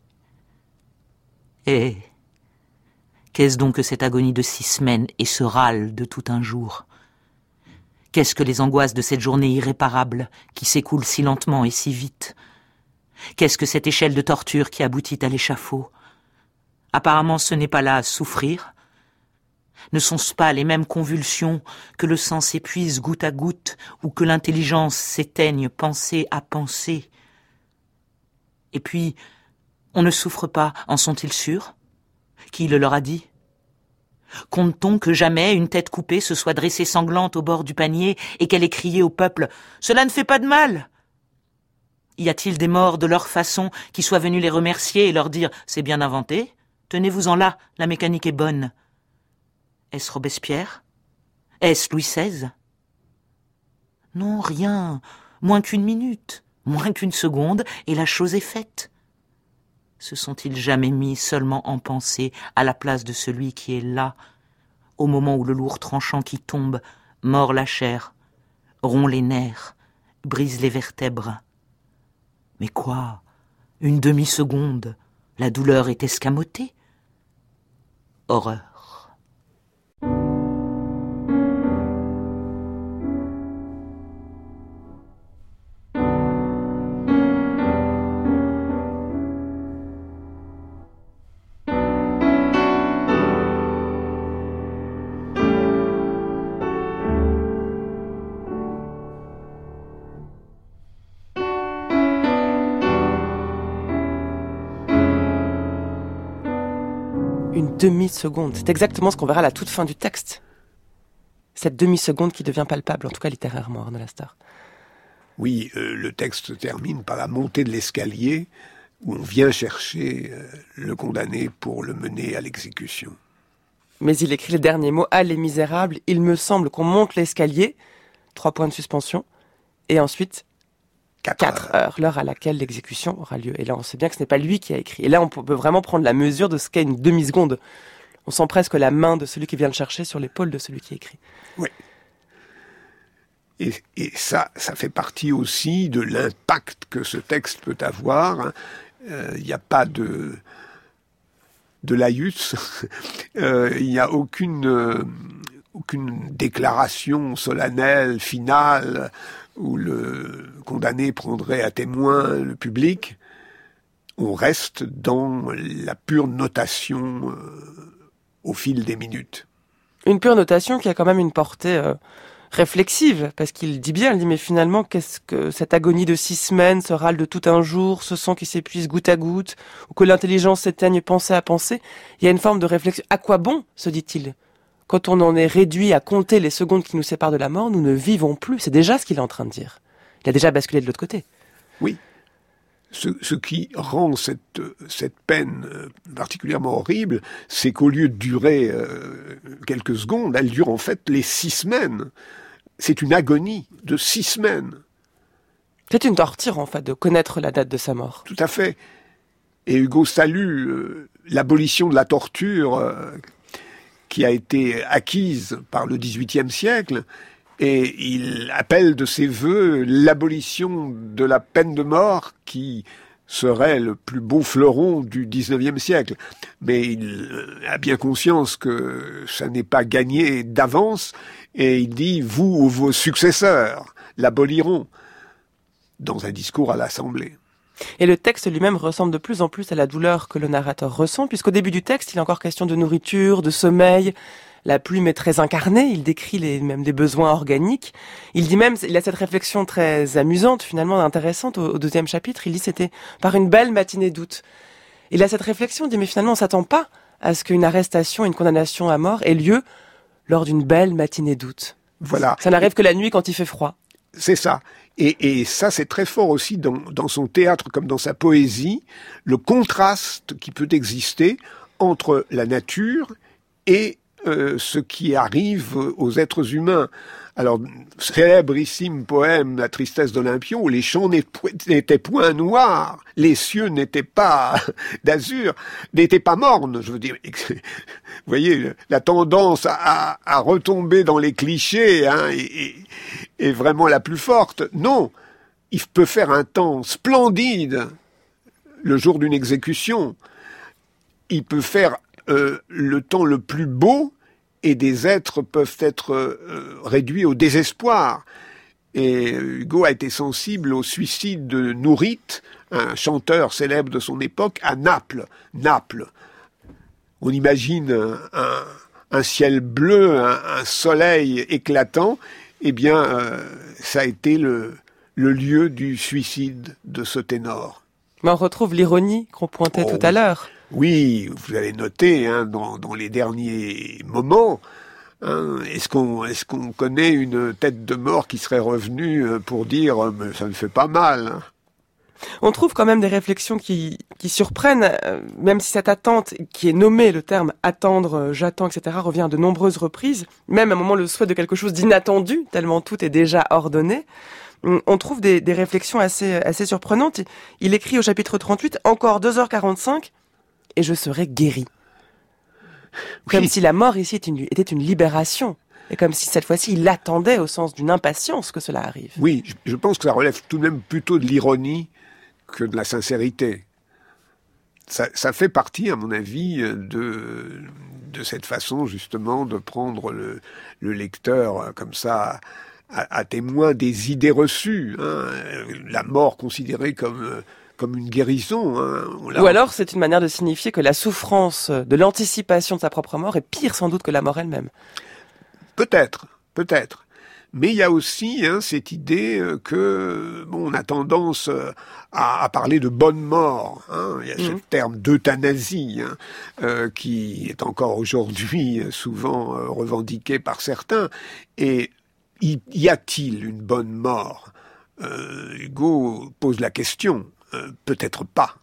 Et qu'est-ce donc que cette agonie de 6 semaines et ce râle de tout un jour? Qu'est-ce que les angoisses de cette journée irréparable qui s'écoule si lentement et si vite? Qu'est-ce que cette échelle de torture qui aboutit à l'échafaud? Apparemment, ce n'est pas là à souffrir. Ne sont-ce pas les mêmes convulsions que le sang s'épuise goutte à goutte ou que l'intelligence s'éteigne pensée à pensée? Et puis, on ne souffre pas, en sont-ils sûrs? Qui le leur a dit? Compte-t-on que jamais une tête coupée se soit dressée sanglante au bord du panier et qu'elle ait crié au peuple « Cela ne fait pas de mal !» Y a-t-il des morts de leur façon qui soient venus les remercier et leur dire « C'est bien inventé, tenez-vous-en là, la mécanique est bonne ». Est-ce Robespierre? Est-ce Louis XVI? Non, rien, moins qu'une minute, moins qu'une seconde, et la chose est faite. Se sont-ils jamais mis seulement en pensée à la place de celui qui est là, au moment où le lourd tranchant qui tombe mord la chair, rompt les nerfs, brise les vertèbres? Mais quoi? Une demi-seconde, la douleur est escamotée. Horreur. Une demi-seconde, c'est exactement ce qu'on verra à la toute fin du texte. Cette demi-seconde qui devient palpable, en tout cas littérairement, Arnaud Lastart. Oui, le texte se termine par la montée de l'escalier où on vient chercher le condamné pour le mener à l'exécution. Mais il écrit les derniers mots « Ah, les misérables, il me semble qu'on monte l'escalier », 3 points de suspension, et ensuite 4 heures, l'heure à laquelle l'exécution aura lieu. Et là, on sait bien que ce n'est pas lui qui a écrit. Et là, on peut vraiment prendre la mesure de ce qu'est une demi-seconde. On sent presque la main de celui qui vient le chercher sur l'épaule de celui qui écrit. Oui. Et ça fait partie aussi de l'impact que ce texte peut avoir. Il n'y a pas de laïus. Il n'y a aucune déclaration solennelle, finale, où le condamné prendrait à témoin le public. On reste dans la pure notation au fil des minutes. Une pure notation qui a quand même une portée réflexive, parce qu'il dit bien, il dit mais finalement qu'est-ce que cette agonie de 6 semaines, ce râle de tout un jour, ce sang qui s'épuise goutte à goutte, ou que l'intelligence s'éteigne pensée à pensée, il y a une forme de réflexion. À quoi bon, se dit-il? Quand on en est réduit à compter les secondes qui nous séparent de la mort, nous ne vivons plus. C'est déjà ce qu'il est en train de dire. Il a déjà basculé de l'autre côté. Oui. Ce qui rend cette peine particulièrement horrible, c'est qu'au lieu de durer quelques secondes, elle dure en fait les 6 semaines. C'est une agonie de 6 semaines. C'est une torture, en fait, de connaître la date de sa mort. Tout à fait. Et Hugo salue l'abolition de la torture qui a été acquise par le XVIIIe siècle, et il appelle de ses vœux l'abolition de la peine de mort qui serait le plus beau fleuron du XIXe siècle. Mais il a bien conscience que ça n'est pas gagné d'avance, et il dit « vous ou vos successeurs l'aboliront » dans un discours à l'Assemblée. Et le texte lui-même ressemble de plus en plus à la douleur que le narrateur ressent, puisqu'au début du texte, il est encore question de nourriture, de sommeil. La plume est très incarnée, il décrit même des besoins organiques. Il dit même, il a cette réflexion très amusante, finalement intéressante au 2e chapitre, il dit c'était par une belle matinée d'août. Il a cette réflexion, il dit mais finalement on s'attend pas à ce qu'une arrestation, une condamnation à mort ait lieu lors d'une belle matinée d'août. Voilà. Ça n'arrive que la nuit quand il fait froid. C'est ça. Et ça, c'est très fort aussi dans son théâtre comme dans sa poésie, le contraste qui peut exister entre la nature et ce qui arrive aux êtres humains. Alors, célébrissime poème La tristesse d'Olympion, où les champs n'étaient point noirs, les cieux n'étaient pas d'azur, n'étaient pas mornes, je veux dire. Vous voyez, la tendance à retomber dans les clichés est vraiment la plus forte. Non, il peut faire un temps splendide le jour d'une exécution. Il peut faire le temps le plus beau, et des êtres peuvent être réduits au désespoir. Et Hugo a été sensible au suicide de Nourrit, un chanteur célèbre de son époque, à Naples. Naples. On imagine un ciel bleu, un soleil éclatant. Eh bien, ça a été le lieu du suicide de ce ténor. Mais on retrouve l'ironie qu'on pointait tout à l'heure. Oui, vous avez noté dans les derniers moments, est-ce qu'on connaît une tête de mort qui serait revenue pour dire mais ça ne fait pas mal. On trouve quand même des réflexions qui surprennent, même si cette attente qui est nommée, le terme attendre, j'attends, etc. revient à de nombreuses reprises, même à un moment le souhait de quelque chose d'inattendu, tellement tout est déjà ordonné. On trouve des réflexions assez surprenantes. Il écrit au chapitre 38, encore 2h45, et je serai guéri. Comme si la mort ici était une libération. Et comme si cette fois-ci, il attendait au sens d'une impatience que cela arrive. Oui, je pense que ça relève tout de même plutôt de l'ironie que de la sincérité. Ça fait partie, à mon avis, de cette façon, justement, de prendre le lecteur comme ça à témoin des idées reçues. La mort considérée comme une guérison. Ou alors c'est une manière de signifier que la souffrance de l'anticipation de sa propre mort est pire sans doute que la mort elle-même. Peut-être. Mais il y a aussi cette idée que on a tendance à parler de bonne mort. Il y a ce terme d'euthanasie qui est encore aujourd'hui souvent revendiqué par certains. Et y a-t-il une bonne mort ? Hugo pose la question. Peut-être pas.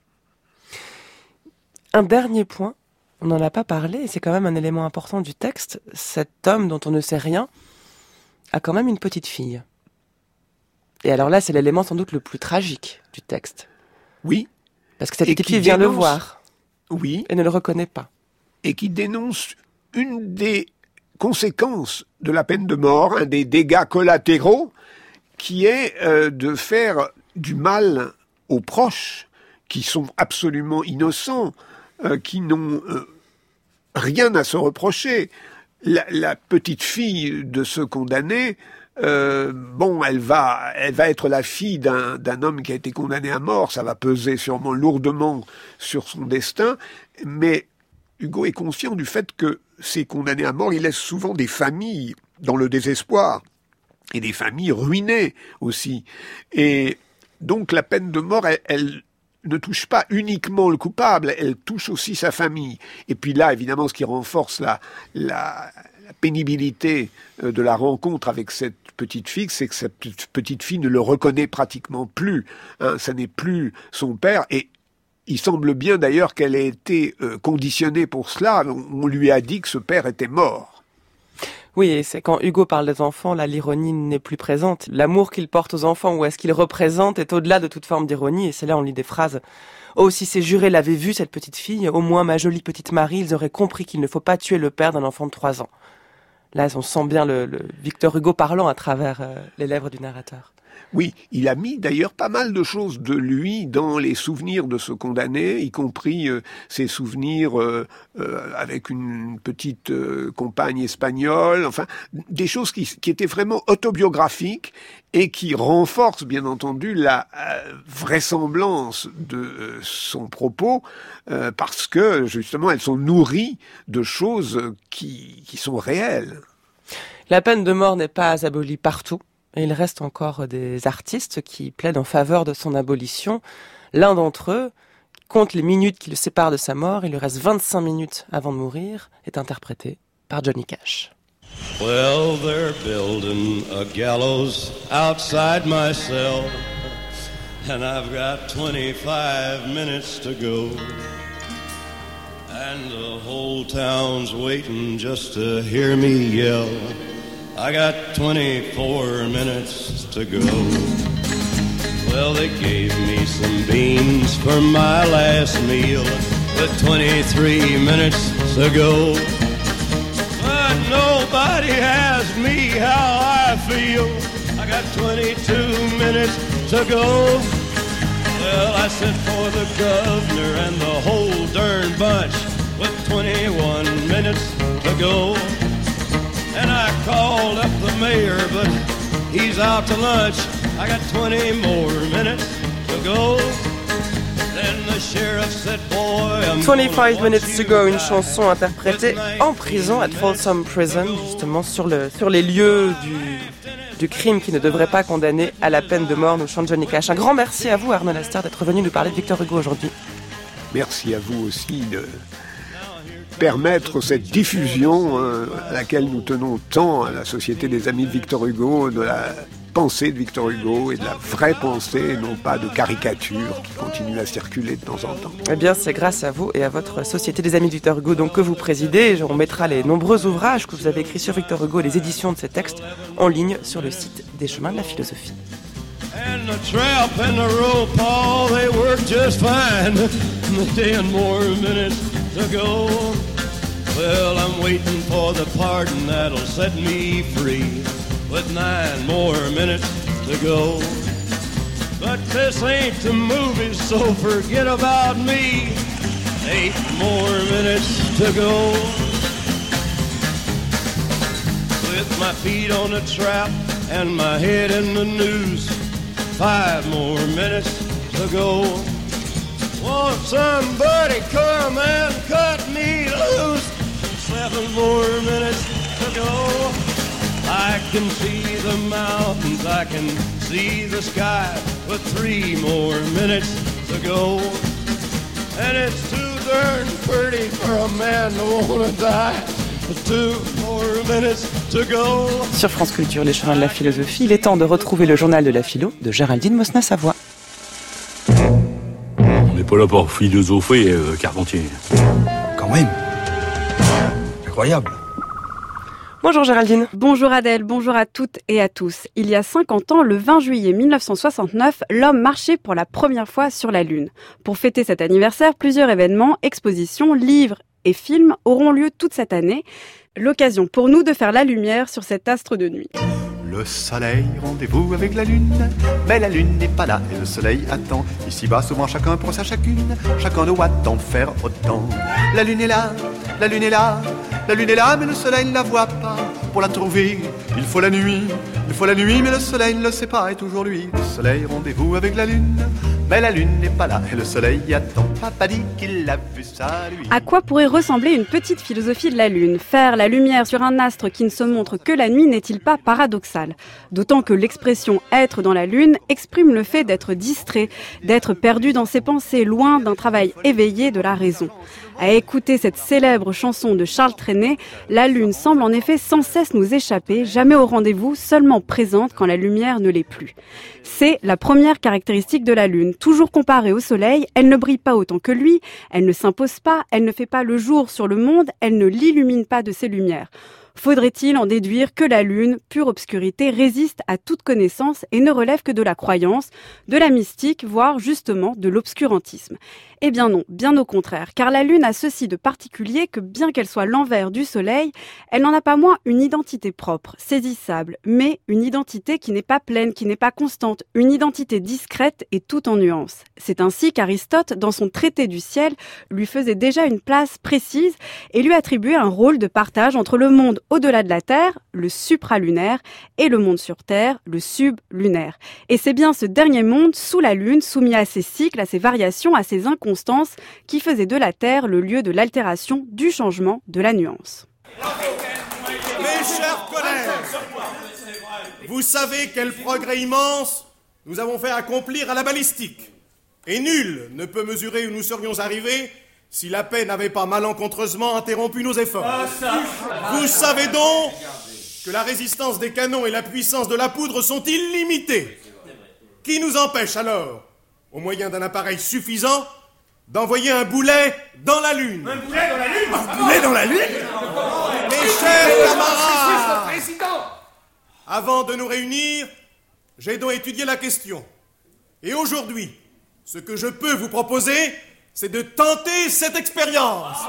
Un dernier point, on n'en a pas parlé, et c'est quand même un élément important du texte. Cet homme dont on ne sait rien a quand même une petite fille. Et alors là, c'est l'élément sans doute le plus tragique du texte. Oui. Parce que cette petite fille vient le voir. Oui. Et ne le reconnaît pas. Et qui dénonce une des conséquences de la peine de mort, un des dégâts collatéraux, qui est de faire du mal aux proches, qui sont absolument innocents, qui n'ont rien à se reprocher. La petite fille de ce condamné, elle va être la fille d'un homme qui a été condamné à mort, ça va peser sûrement lourdement sur son destin, mais Hugo est conscient du fait que ces condamnés à mort, ils laissent souvent des familles dans le désespoir, et des familles ruinées aussi. Et donc la peine de mort, elle ne touche pas uniquement le coupable, elle touche aussi sa famille. Et puis là, évidemment, ce qui renforce la pénibilité de la rencontre avec cette petite fille, c'est que cette petite fille ne le reconnaît pratiquement plus. Ça n'est plus son père, et il semble bien d'ailleurs qu'elle ait été conditionnée pour cela. On lui a dit que ce père était mort. Oui, et c'est quand Hugo parle des enfants, là, l'ironie n'est plus présente. L'amour qu'il porte aux enfants, ou est-ce qu'il représente, est au-delà de toute forme d'ironie. Et c'est là on lit des phrases. Oh, si ces jurés l'avaient vue, cette petite fille, au moins ma jolie petite Marie, ils auraient compris qu'il ne faut pas tuer le père d'un enfant de 3 ans. Là, on sent bien le Victor Hugo parlant à travers les lèvres du narrateur. Oui, il a mis d'ailleurs pas mal de choses de lui dans les souvenirs de ce condamné, y compris ses souvenirs avec une petite compagne espagnole, enfin des choses qui étaient vraiment autobiographiques et qui renforcent bien entendu la vraisemblance de son propos parce que justement elles sont nourries de choses qui sont réelles. La peine de mort n'est pas abolie partout. Et il reste encore des artistes qui plaident en faveur de son abolition. L'un d'entre eux compte les minutes qui le séparent de sa mort. Il lui reste 25 minutes avant de mourir. Est interprété par Johnny Cash. Well, they're building a gallows outside my cell, and I've got 25 minutes to go, and the whole town's waiting just to hear me yell. I got 24 minutes to go. Well, they gave me some beans for my last meal with 23 minutes to go. But nobody asked me how I feel. I got 22 minutes to go. Well, I sent for the governor and the whole darn bunch with 21 minutes to go. And I called up the mayor, but he's out to lunch. I got 20 more minutes to go. Then the sheriff said, boy, I'm 25 minutes to go, une chanson interprétée en prison, at Folsom Prison, justement sur les lieux du crime qui ne devrait pas condamner à la peine de mort, nous chante Johnny Cash. Un grand merci à vous, Arnaud Lester, d'être venu nous parler de Victor Hugo aujourd'hui. Merci à vous aussi de permettre cette diffusion à laquelle nous tenons tant à la Société des Amis de Victor Hugo, de la pensée de Victor Hugo et de la vraie pensée, non pas de caricature qui continue à circuler de temps en temps. Eh bien, c'est grâce à vous et à votre Société des Amis de Victor Hugo donc, que vous présidez. On mettra les nombreux ouvrages que vous avez écrits sur Victor Hugo et les éditions de ces textes en ligne sur le site des Chemins de la Philosophie. And the trap and the rope, all they work just fine. 10 more minutes to go. Well, I'm waiting for the pardon that'll set me free. With 9 more minutes to go. But this ain't the movies, so forget about me. 8 more minutes to go. With my feet on the trap and my head in the noose. 5 more minutes to go. Won't somebody come and cut me loose? 7 more minutes to go. I can see the mountains, I can see the sky with 3 more minutes to go. And it's too darn pretty for a man to wanna die. 2 more minutes to go. Sur France Culture, les chemins de la philosophie, il est temps de retrouver le journal de la philo de Géraldine Mosna-Savoie. On n'est pas là pour philosopher, Carpentier. Quand même. Incroyable. Bonjour Géraldine. Bonjour Adèle, bonjour à toutes et à tous. Il y a 50 ans, le 20 juillet 1969, l'homme marchait pour la première fois sur la Lune. Pour fêter cet anniversaire, plusieurs événements, expositions, livres et films auront lieu toute cette année. L'occasion pour nous de faire la lumière sur cet astre de nuit. Le soleil, rendez-vous avec la lune, mais la lune n'est pas là et le soleil attend. Ici-bas, souvent chacun pour sa chacune, chacun doit en faire autant. La lune est là, la lune est là, la lune est là, mais le soleil ne la voit pas. Pour la trouver, il faut la nuit, mais le soleil ne le sait pas, et toujours lui. Le soleil, rendez-vous avec la lune, mais la lune n'est pas là et le soleil y attend. Papa dit qu'il a vu ça, lui. À quoi pourrait ressembler une petite philosophie de la Lune ? Faire la lumière sur un astre qui ne se montre que la nuit n'est-il pas paradoxal ? D'autant que l'expression « être dans la Lune » exprime le fait d'être distrait, d'être perdu dans ses pensées, loin d'un travail éveillé de la raison. À écouter cette célèbre chanson de Charles Trenet, la Lune semble en effet sans cesse nous échapper, jamais au rendez-vous, seulement présente quand la lumière ne l'est plus. C'est la première caractéristique de la Lune. Toujours comparée au Soleil, elle ne brille pas autant que lui, elle ne s'impose pas, elle ne fait pas le jour sur le monde, elle ne l'illumine pas de ses lumières. Faudrait-il en déduire que la Lune, pure obscurité, résiste à toute connaissance et ne relève que de la croyance, de la mystique, voire justement de l'obscurantisme? Eh bien non, bien au contraire, car la Lune a ceci de particulier que bien qu'elle soit l'envers du Soleil, elle n'en a pas moins une identité propre, saisissable, mais une identité qui n'est pas pleine, qui n'est pas constante, une identité discrète et tout en nuances. C'est ainsi qu'Aristote, dans son traité du ciel, lui faisait déjà une place précise et lui attribuait un rôle de partage entre le monde au-delà de la Terre, le supralunaire, et le monde sur Terre, le sublunaire. Et c'est bien ce dernier monde, sous la Lune, soumis à ses cycles, à ses variations, à ses inconstances, qui faisait de la Terre le lieu de l'altération, du changement, de la nuance. Mes chers collègues, vous savez quel progrès immense nous avons fait accomplir à la balistique. Et nul ne peut mesurer où nous serions arrivés si la paix n'avait pas malencontreusement interrompu nos efforts. Vous savez donc que la résistance des canons et la puissance de la poudre sont illimitées. Qui nous empêche alors, au moyen d'un appareil suffisant, d'envoyer un boulet dans la Lune? Un boulet dans la Lune? Un boulet dans la Lune? Mes chers camarades, avant de nous réunir, j'ai donc étudié la question. Et aujourd'hui, ce que je peux vous proposer, c'est de tenter cette expérience.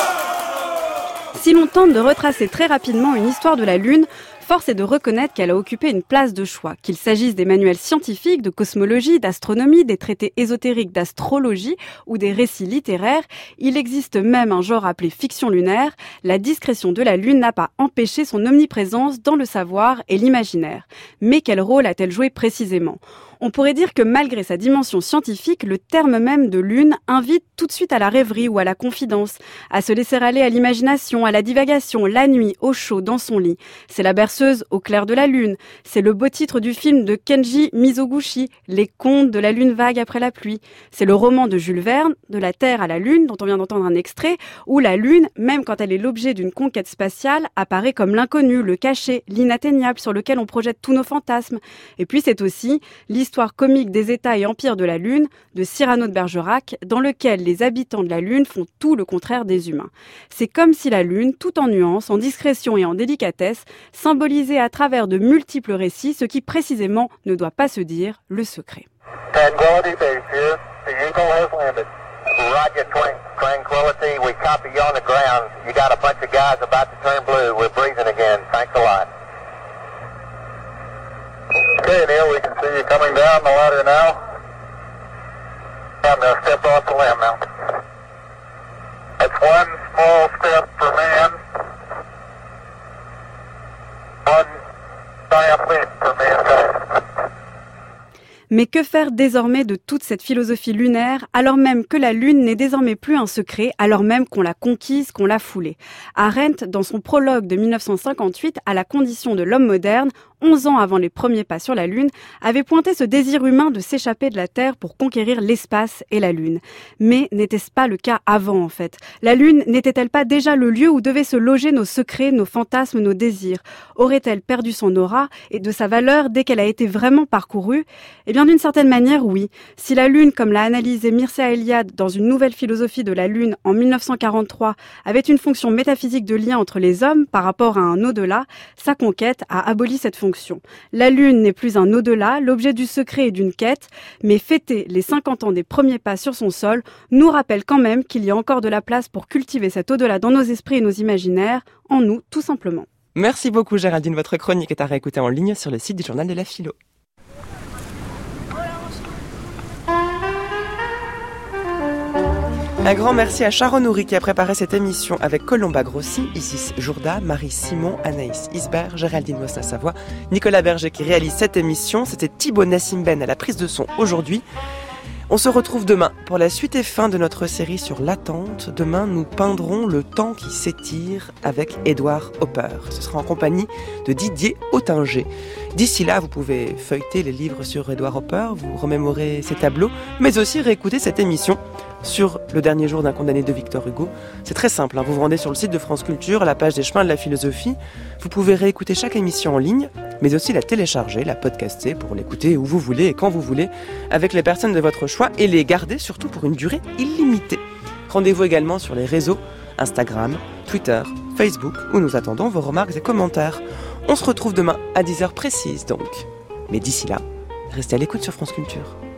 Si l'on tente de retracer très rapidement une histoire de la Lune, force est de reconnaître qu'elle a occupé une place de choix, qu'il s'agisse des manuels scientifiques, de cosmologie, d'astronomie, des traités ésotériques d'astrologie ou des récits littéraires. Il existe même un genre appelé fiction lunaire. La discrétion de la Lune n'a pas empêché son omniprésence dans le savoir et l'imaginaire. Mais quel rôle a-t-elle joué précisément ? On pourrait dire que malgré sa dimension scientifique, le terme même de lune invite tout de suite à la rêverie ou à la confidence, à se laisser aller à l'imagination, à la divagation, la nuit, au chaud, dans son lit. C'est la berceuse au clair de la lune. C'est le beau titre du film de Kenji Mizoguchi, Les contes de la lune vague après la pluie. C'est le roman de Jules Verne, De la Terre à la Lune, dont on vient d'entendre un extrait, où la Lune, même quand elle est l'objet d'une conquête spatiale, apparaît comme l'inconnu, le caché, l'inatteignable sur lequel on projette tous nos fantasmes. Et puis c'est aussi l'histoire comique des États et empires de la Lune de Cyrano de Bergerac, dans lequel les habitants de la Lune font tout le contraire des humains. C'est comme si la Lune, tout en nuances, en discrétion et en délicatesse, symbolisait à travers de multiples récits ce qui précisément ne doit pas se dire, le secret. Tranquility Base here. The Eagle has landed. Roger, Tranquility. We copy you on the ground. You got a bunch of guys about to turn blue. We're breathing again. Thanks a lot. Okay, Neil, we can see you coming down the ladder now. I'm going to step off the limb now. That's one small step for man. One giant leap for mankind. Mais que faire désormais de toute cette philosophie lunaire, alors même que la Lune n'est désormais plus un secret, alors même qu'on l'a conquise, qu'on l'a foulée? Arendt, dans son prologue de 1958 à la condition de l'homme moderne, 11 ans avant les premiers pas sur la Lune, avait pointé ce désir humain de s'échapper de la Terre pour conquérir l'espace et la Lune. Mais n'était-ce pas le cas avant, en fait? La Lune n'était-elle pas déjà le lieu où devaient se loger nos secrets, nos fantasmes, nos désirs? Aurait-elle perdu son aura et de sa valeur dès qu'elle a été vraiment parcourue? Eh bien, d'une certaine manière, oui. Si la Lune, comme l'a analysé Mircea Eliade dans une nouvelle philosophie de la Lune en 1943, avait une fonction métaphysique de lien entre les hommes par rapport à un au-delà, sa conquête a aboli cette fonction. La Lune n'est plus un au-delà, l'objet du secret et d'une quête, mais fêter les 50 ans des premiers pas sur son sol nous rappelle quand même qu'il y a encore de la place pour cultiver cet au-delà dans nos esprits et nos imaginaires, en nous tout simplement. Merci beaucoup Géraldine, votre chronique est à réécouter en ligne sur le site du Journal de la Philo. Un grand merci à Sharon Houry qui a préparé cette émission avec Colomba Grossi, Isis Jourda, Marie Simon, Anaïs Isbert, Géraldine Mosna-Savoie, Nicolas Berger qui réalise cette émission. C'était Thibaut Nassimben à la prise de son aujourd'hui. On se retrouve demain pour la suite et fin de notre série sur l'attente. Demain, nous peindrons le temps qui s'étire avec Édouard Hopper. Ce sera en compagnie de Didier Ottinger. D'ici là, vous pouvez feuilleter les livres sur Édouard Hopper, vous remémorer ses tableaux, mais aussi réécouter cette émission sur le dernier jour d'un condamné de Victor Hugo. C'est très simple, vous vous rendez sur le site de France Culture, à la page des chemins de la philosophie. Vous pouvez réécouter chaque émission en ligne, mais aussi la télécharger, la podcaster pour l'écouter où vous voulez et quand vous voulez, avec les personnes de votre choix et les garder surtout pour une durée illimitée. Rendez-vous également sur les réseaux Instagram, Twitter, Facebook où nous attendons vos remarques et commentaires. On se retrouve demain à 10h précise donc. Mais d'ici là, restez à l'écoute sur France Culture.